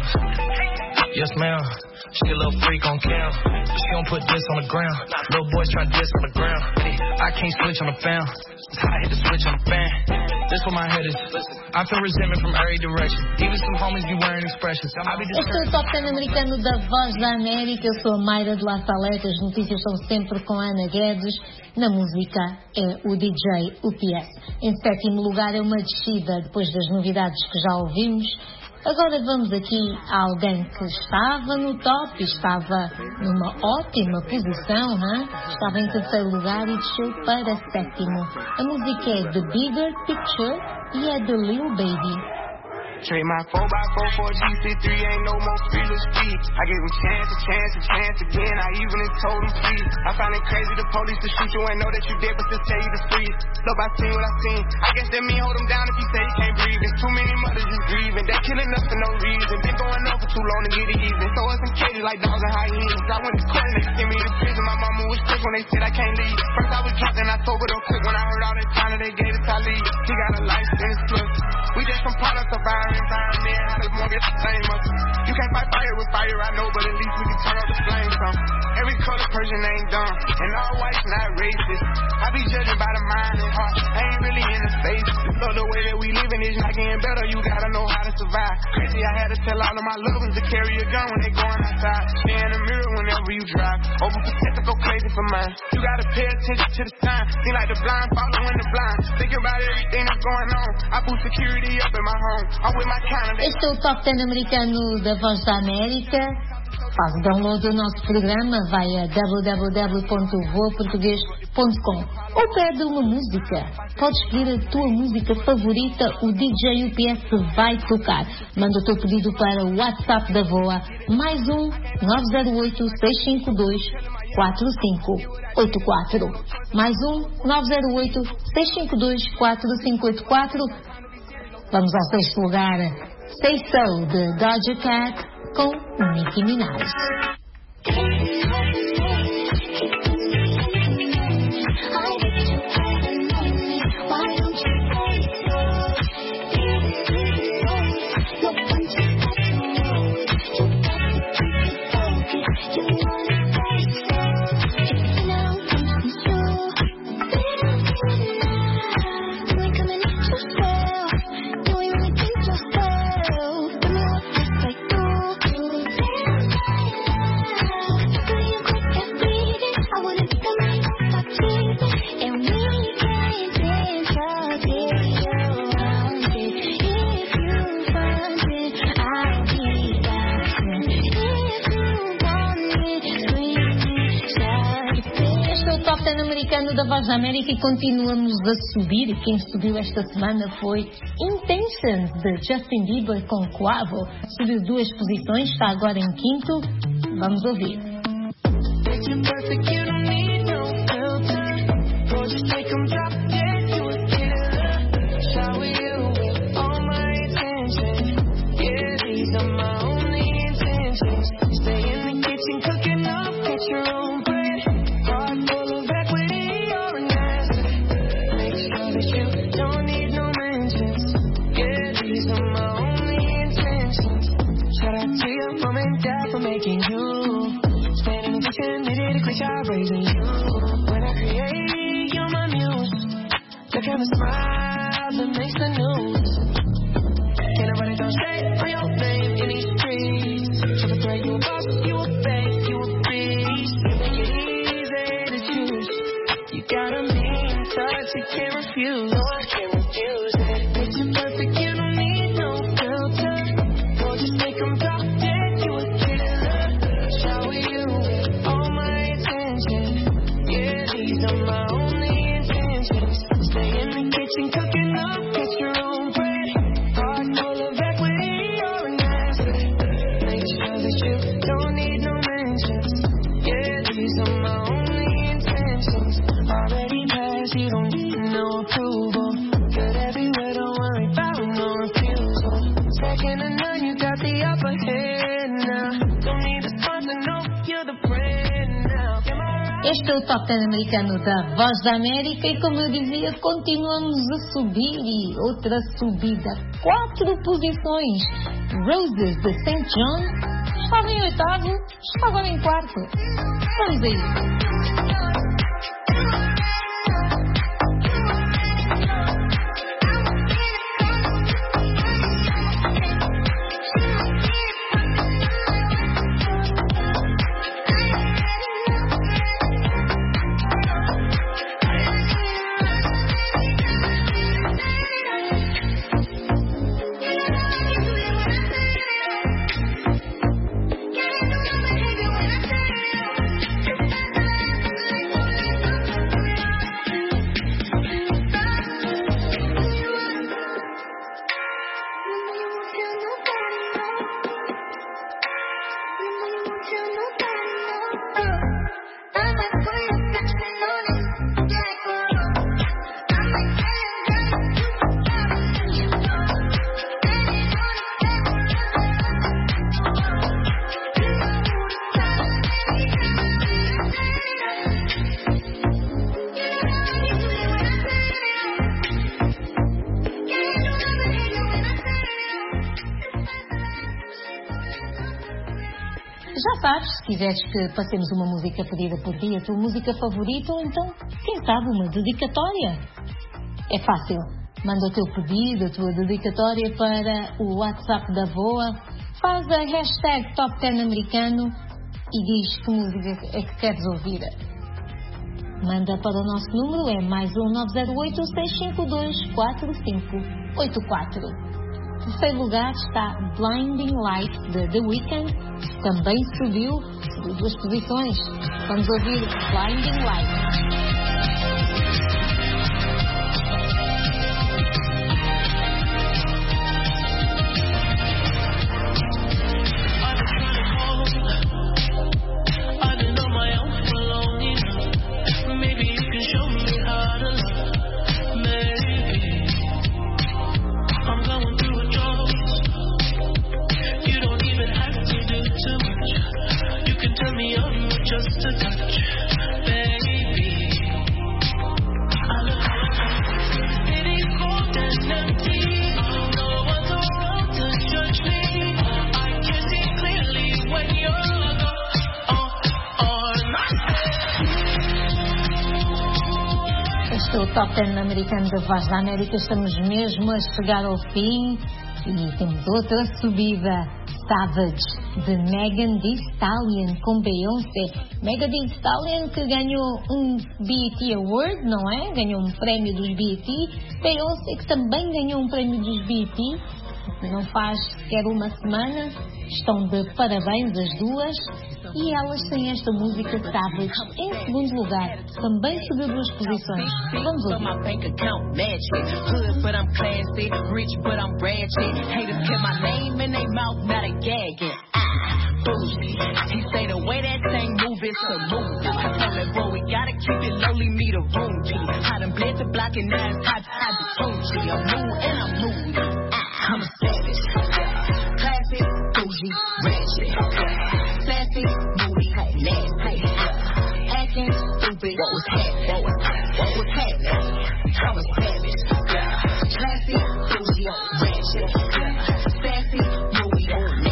Yes ma'am, she a little freak on cam, but she don't put this on the ground. Little boys trying to diss on the ground. I can't switch on the fan. I hit the switch on the fan. This where my head is. I feel resentment from every direction. Even some homies be wearing expressions. Este é o Top dez americano da Voz da América. Eu sou a Mayra de La Salete. As notícias são sempre com a Ana Guedes. Na música é o D J U P S. Em sétimo lugar é uma descida depois das novidades que já ouvimos. Agora vamos aqui a alguém que estava no top e estava numa ótima posição, hein? Estava em terceiro lugar e desceu para sétimo. A música é The Bigger Picture e é de Lil Baby. Trade my four by four for G C three, ain't no more feelers speed. I gave him chance, a chance, a chance again. I even told him please. I find it crazy the police to shoot you and know that you dead, but still tell you to freeze. Look, I seen what I seen. I guess that mean hold him down if you say you can't breathe. There's too many mothers just grieving. They killing us for no reason. Been going on for too long to get it even. So it's in cages like dogs and hyenas. I went to court and they sent me to prison. My mama was quick when they said I can't leave. First I was drunk and I sobered up quick when I heard all that time that they gave to Talib. He got a life sentence plus. We just some products of our environment. How this won't get the same up. You can't fight fire with fire, I know, but at least we can turn off the flames. Huh? Every color person ain't dumb, and all white's not racist. I be judging by the mind and heart. I ain't really in the face. So the way that we living is not getting better. You gotta know how to survive. Crazy, I had to tell all of my lovers to carry a gun when they going outside. Stay in the mirror whenever you drive. Overprotective, go crazy for mine. You gotta pay attention to the sign. Be like the blind following the blind. Thinking about everything that's going on. I boost security up in my home. I'm with my calendar. Este é o Top dez americano da Voz da América. Faz o download do nosso programa, vai a w w w ponto voa português ponto com ou pede uma música. Podes escolher a tua música favorita, o D J U P S vai tocar. Manda o teu pedido para o WhatsApp da Voa, mais um nove zero oito, seis cinco dois, quatro cinco oito quatro. Mais um nove zero oito, seis cinco dois, quatro cinco oito quatro. Vamos ao sexto lugar, Say So, de Doja Cat, com Nicki Minaj. Da Voz da América e continuamos a subir, e quem subiu esta semana foi Intentions, de Justin Bieber com Quavo. Subiu duas posições, está agora em quinto. Vamos ouvir. Este é o Top dez americano da Voz da América e, como eu dizia, continuamos a subir e outra subida. Quatro posições. Roses, de Saint John, estava em oitavo, está agora em quarto. Vamos aí. Já sabes, se quiseres que passemos uma música pedida por ti, a tua música favorita, ou então, quem sabe, uma dedicatória. É fácil. Manda o teu pedido, a tua dedicatória para o WhatsApp da Voa, faz a hashtag Top dez americano e diz que música é que queres ouvir. Manda para o nosso número, é mais um nove zero oito, seis cinco dois, quatro cinco oito quatro. Em terceiro lugar está Blinding Light de The Weeknd, também subiu, subiu duas posições. Vamos ouvir Blinding Light. O Top dez americano da Voz da América, estamos mesmo a chegar ao fim e temos outra subida. Savage, de Megan Thee Stallion com Beyoncé. Megan Thee Stallion que ganhou um B E T Award, não é? Ganhou um prémio dos B E T. Beyoncé que também ganhou um prémio dos B E T. Não faz sequer uma semana. Estão de parabéns as duas. E elas têm esta música Savage em segundo lugar. Também subiu duas posições. Vamos ouvir. He say the way that thing move is a movie. I told that boy we gotta keep it lowly, me the room key. I done bled the block and now it's hot, hot to Tunchi. I'm new and I'm moody. I'm a savage. Classic, bougie, ratchet. Sassy, moody, nasty. Acting stupid. What was happening? What was happening? I'm a savage. Classy, bougie, ratchet. Sassy, moody, nasty.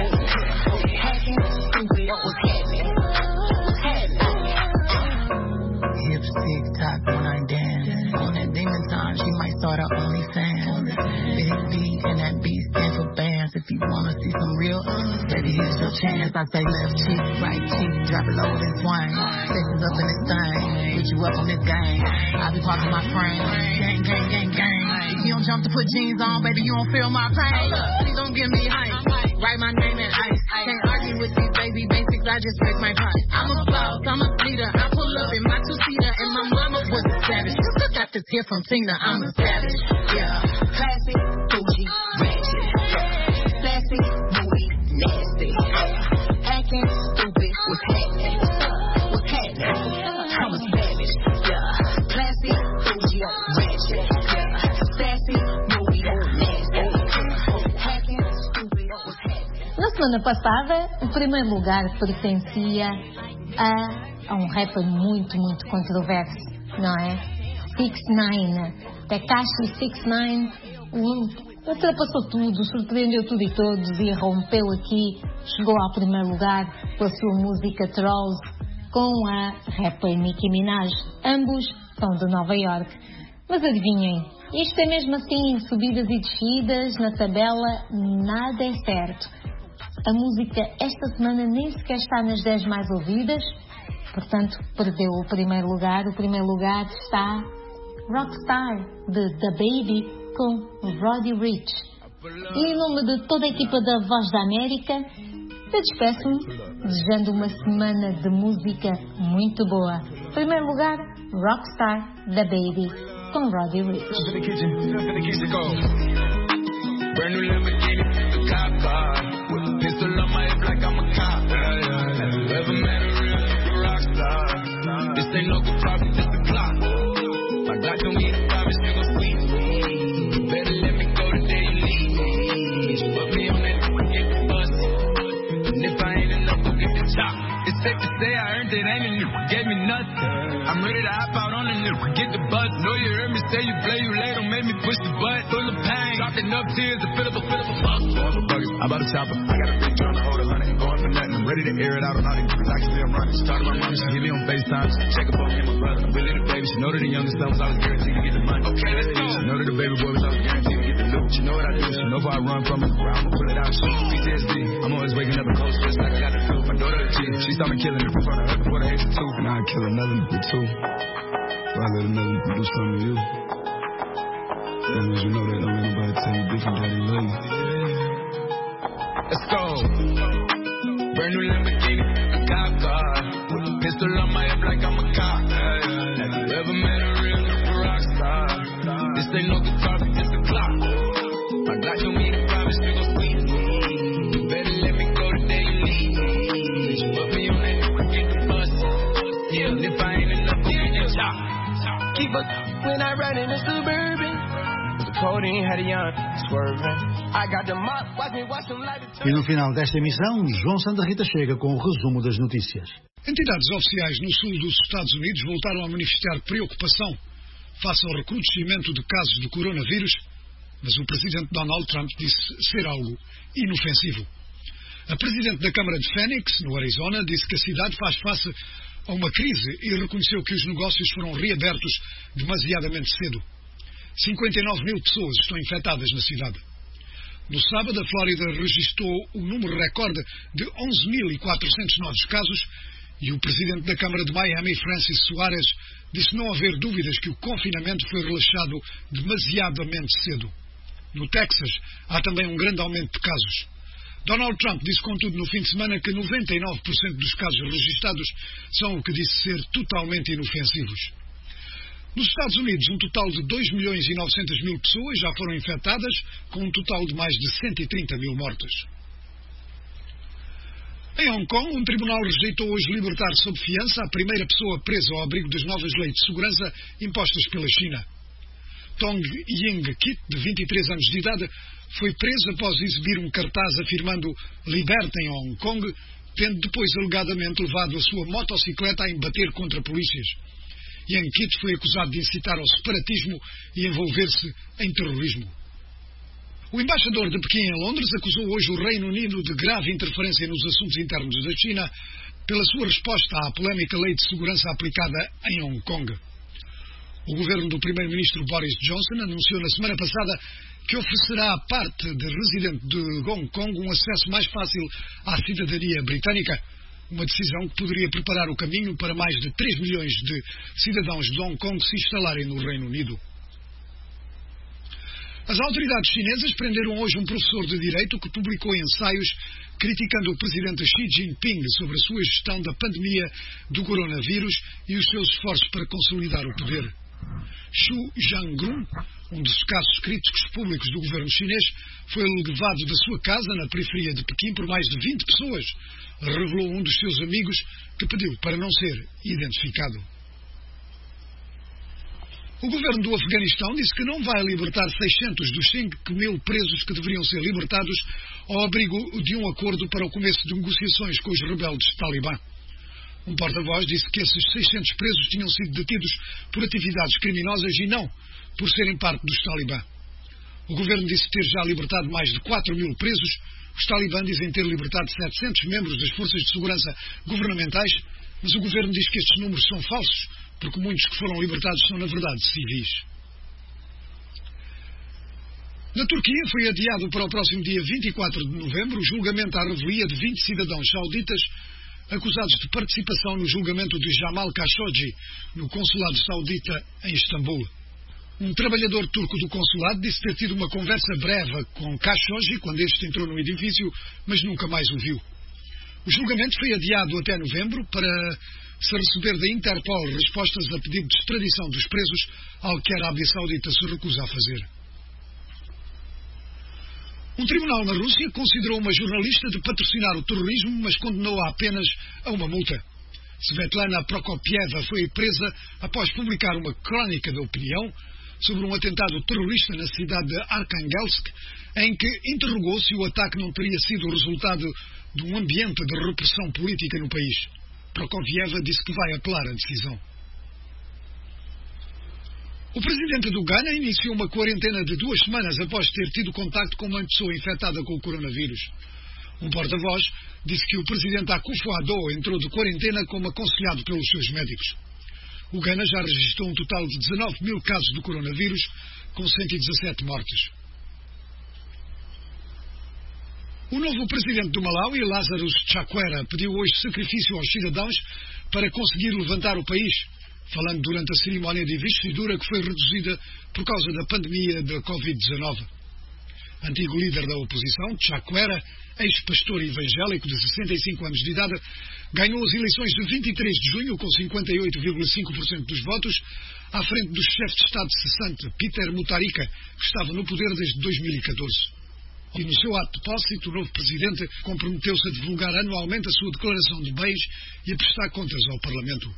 Hips tick tock when I dance. On that demon time, she might start her OnlyFans. Big B and that B stand for bands. If you wanna see some real, baby, here's your chance. I say left cheek, right cheek, drop it low and swing. Sessions up in this thing, put you up on this game. I be parking my frame, gang, gang, gang, gang. If you don't jump to put jeans on, baby, you don't feel my pain. Please don't give me hype. Write my name in ice. Can't argue with these baby basics, I just break my price. I'm a boss, I'm a leader. I pull up in my two-seater and my mama was a savage. You still got this here from Tina, I'm a savage. Yeah, classic, bougie, ratchet. Sassy, moody, nasty. Acting stupid, what's happening? What's happening? I'm a savage. Yeah, classic, bougie, ratchet. Sassy, moody, nasty. Acting stupid, what's happening? Na semana passada, o primeiro lugar pertencia a, a um rapper muito, muito controverso, não é? six nine. Tekashi six nine um, ultrapassou tudo, surpreendeu tudo e todos e rompeu aqui, chegou ao primeiro lugar com a sua música Trolls com a rapper Nicki Minaj. Ambos são de Nova York. Mas adivinhem, isto é mesmo assim, subidas e descidas na tabela, nada é certo. A música esta semana nem sequer está nas dez mais ouvidas, portanto perdeu o primeiro lugar. O primeiro lugar está Rockstar, de The Baby, com Roddy Ricch. E em nome de toda a equipa da Voz da América, eu despeço-me desejando uma semana de música muito boa. Em primeiro lugar, Rockstar, The Baby, com Roddy Ricch. Brand new Lamborghini, the cop car. With a pistol on my hip like I'm a cop. Yeah, yeah, yeah. Ever met a real rock star? This ain't no good problem, this the clock. My God told me to promise you gon' sweet me. Better let me go the day you leave. Put me on that and get the bus. And if I ain't enough, go get the chop. It's safe to say I earned it, ain't a nigga gave me nothing. I'm ready to hop out on the nigga, get the bus. Know you heard me say you play, you late, don't make me push the butt. Full of pain. Dropping up tears to fill up a fill up a fuck. Going for buggers, I'm about to chop her. I got a bitch trying to hold a hundred, ain't going for nothing. I'm ready to air it out on all these niggas. Actually, I'm running. Started my mom, she hit me on FaceTime. She check up on me and my brother. I'm really the baby. She know that the youngest son was always guaranteed to get the money. Okay, let's go. She know that the baby boy was always guaranteed to get the loot. She know what I do. She know if I run from it, where I'ma pull it out. She P T S D. I'm always waking up in cold sweats like I got the flu. my daughter a G. She started killing it before the before the age of two. Now I kill another nigga too. If I let another nigga do something to you, as long as you know that, don't let nobody tell you different that he love you. Let's go. Brand new Lamborghini, a cop car. With a pistol on my hip like I'm a cop. Have you ever met a real rock star? This ain't no guitar, it's a clock. My God told me to promise you gon' squeeze me. You better let me go the day you leave. You put me on that, I get the bus. Yeah, and if I ain't enough, I'll get your top. Keep up when I ride in the Suburban. The codeine had a young swerving. I got the mop, watch me watch them light the. E no final desta emissão, João Santa Rita chega com o resumo das notícias. Entidades oficiais no sul dos Estados Unidos voltaram a manifestar preocupação face ao recrudescimento de casos de coronavírus, mas o presidente Donald Trump disse ser algo inofensivo. A presidente da Câmara de Phoenix, no Arizona, disse que a cidade faz face a uma crise e reconheceu que os negócios foram reabertos demasiadamente cedo. cinquenta e nove mil pessoas estão infectadas na cidade. No sábado, a Flórida registrou o número recorde de onze mil e quatrocentos novos casos e o presidente da Câmara de Miami, Francis Suárez, disse não haver dúvidas que o confinamento foi relaxado demasiadamente cedo. No Texas, há também um grande aumento de casos. Donald Trump disse, contudo, no fim de semana que noventa e nove por cento dos casos registados são o que disse ser totalmente inofensivos. Nos Estados Unidos, um total de dois milhões e novecentas mil pessoas já foram infectadas, com um total de mais de cento e trinta mil mortes. Em Hong Kong, um tribunal rejeitou hoje libertar sob fiança a primeira pessoa presa ao abrigo das novas leis de segurança impostas pela China. Tong Ying Kit, de vinte e três anos de idade, foi preso após exibir um cartaz afirmando "Libertem Hong Kong", tendo depois alegadamente levado a sua motocicleta a embater contra polícias. Yang Kit foi acusado de incitar ao separatismo e envolver-se em terrorismo. O embaixador de Pequim em Londres acusou hoje o Reino Unido de grave interferência nos assuntos internos da China pela sua resposta à polémica lei de segurança aplicada em Hong Kong. O governo do primeiro-ministro Boris Johnson anunciou na semana passada que oferecerá à parte de residente de Hong Kong um acesso mais fácil à cidadania britânica, uma decisão que poderia preparar o caminho para mais de três milhões de cidadãos de Hong Kong se instalarem no Reino Unido. As autoridades chinesas prenderam hoje um professor de Direito que publicou ensaios criticando o presidente Xi Jinping sobre a sua gestão da pandemia do coronavírus e os seus esforços para consolidar o poder. Xu Zhangrun, um dos escassos críticos públicos do governo chinês, foi levado da sua casa na periferia de Pequim por mais de vinte pessoas, revelou um dos seus amigos, que pediu para não ser identificado. O governo do Afeganistão disse que não vai libertar seiscentos dos cinco mil presos que deveriam ser libertados ao abrigo de um acordo para o começo de negociações com os rebeldes Talibã. Um porta-voz disse que esses seiscentos presos tinham sido detidos por atividades criminosas e não por serem parte dos Talibã. O governo disse ter já libertado mais de quatro mil presos. Os Talibã dizem ter libertado setecentos membros das forças de segurança governamentais, mas o governo diz que estes números são falsos, porque muitos que foram libertados são, na verdade, civis. Na Turquia foi adiado para o próximo dia vinte e quatro de novembro o julgamento à revelia de vinte cidadãos sauditas acusados de participação no julgamento de Jamal Khashoggi no consulado saudita em Istambul. Um trabalhador turco do consulado disse ter tido uma conversa breve com Khashoggi quando este entrou no edifício, mas nunca mais o viu. O julgamento foi adiado até novembro para se receber da Interpol respostas a pedido de extradição dos presos, algo que a Arábia Saudita se recusa a fazer. Um tribunal na Rússia considerou uma jornalista de patrocinar o terrorismo, mas condenou-a apenas a uma multa. Svetlana Prokopieva foi presa após publicar uma crónica de opinião sobre um atentado terrorista na cidade de Arkhangelsk, em que interrogou se o ataque não teria sido o resultado de um ambiente de repressão política no país. Prokopieva disse que vai apelar a decisão. O presidente do Ghana iniciou uma quarentena de duas semanas após ter tido contacto com uma pessoa infectada com o coronavírus. Um porta-voz disse que o presidente Akufo-Addo entrou de quarentena como aconselhado pelos seus médicos. O Ghana já registrou um total de dezanove mil casos de coronavírus, com cento e dezassete mortes. O novo presidente do Malawi, Lazarus Chakwera, pediu hoje sacrifício aos cidadãos para conseguir levantar o país, falando durante a cerimónia de investidura que foi reduzida por causa da pandemia da covid dezenove. Antigo líder da oposição, Chakwera, ex-pastor evangélico de sessenta e cinco anos de idade, ganhou as eleições de vinte e três de junho com cinquenta e oito vírgula cinco por cento dos votos, à frente do chefe de Estado cessante, Peter Mutharika, que estava no poder desde dois mil e catorze. E no seu ato de posse, o novo presidente comprometeu-se a divulgar anualmente a sua declaração de bens e a prestar contas ao Parlamento.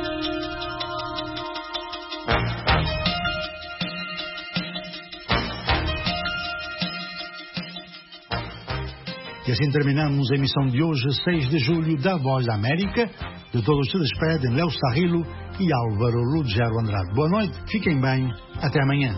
E assim terminamos a emissão de hoje, seis de julho, da Voz da América. De todos se despedem Léo Sarrilo e Álvaro Lugero Andrade. Boa noite, fiquem bem, até amanhã.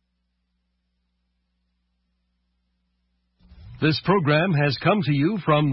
This program has come to you from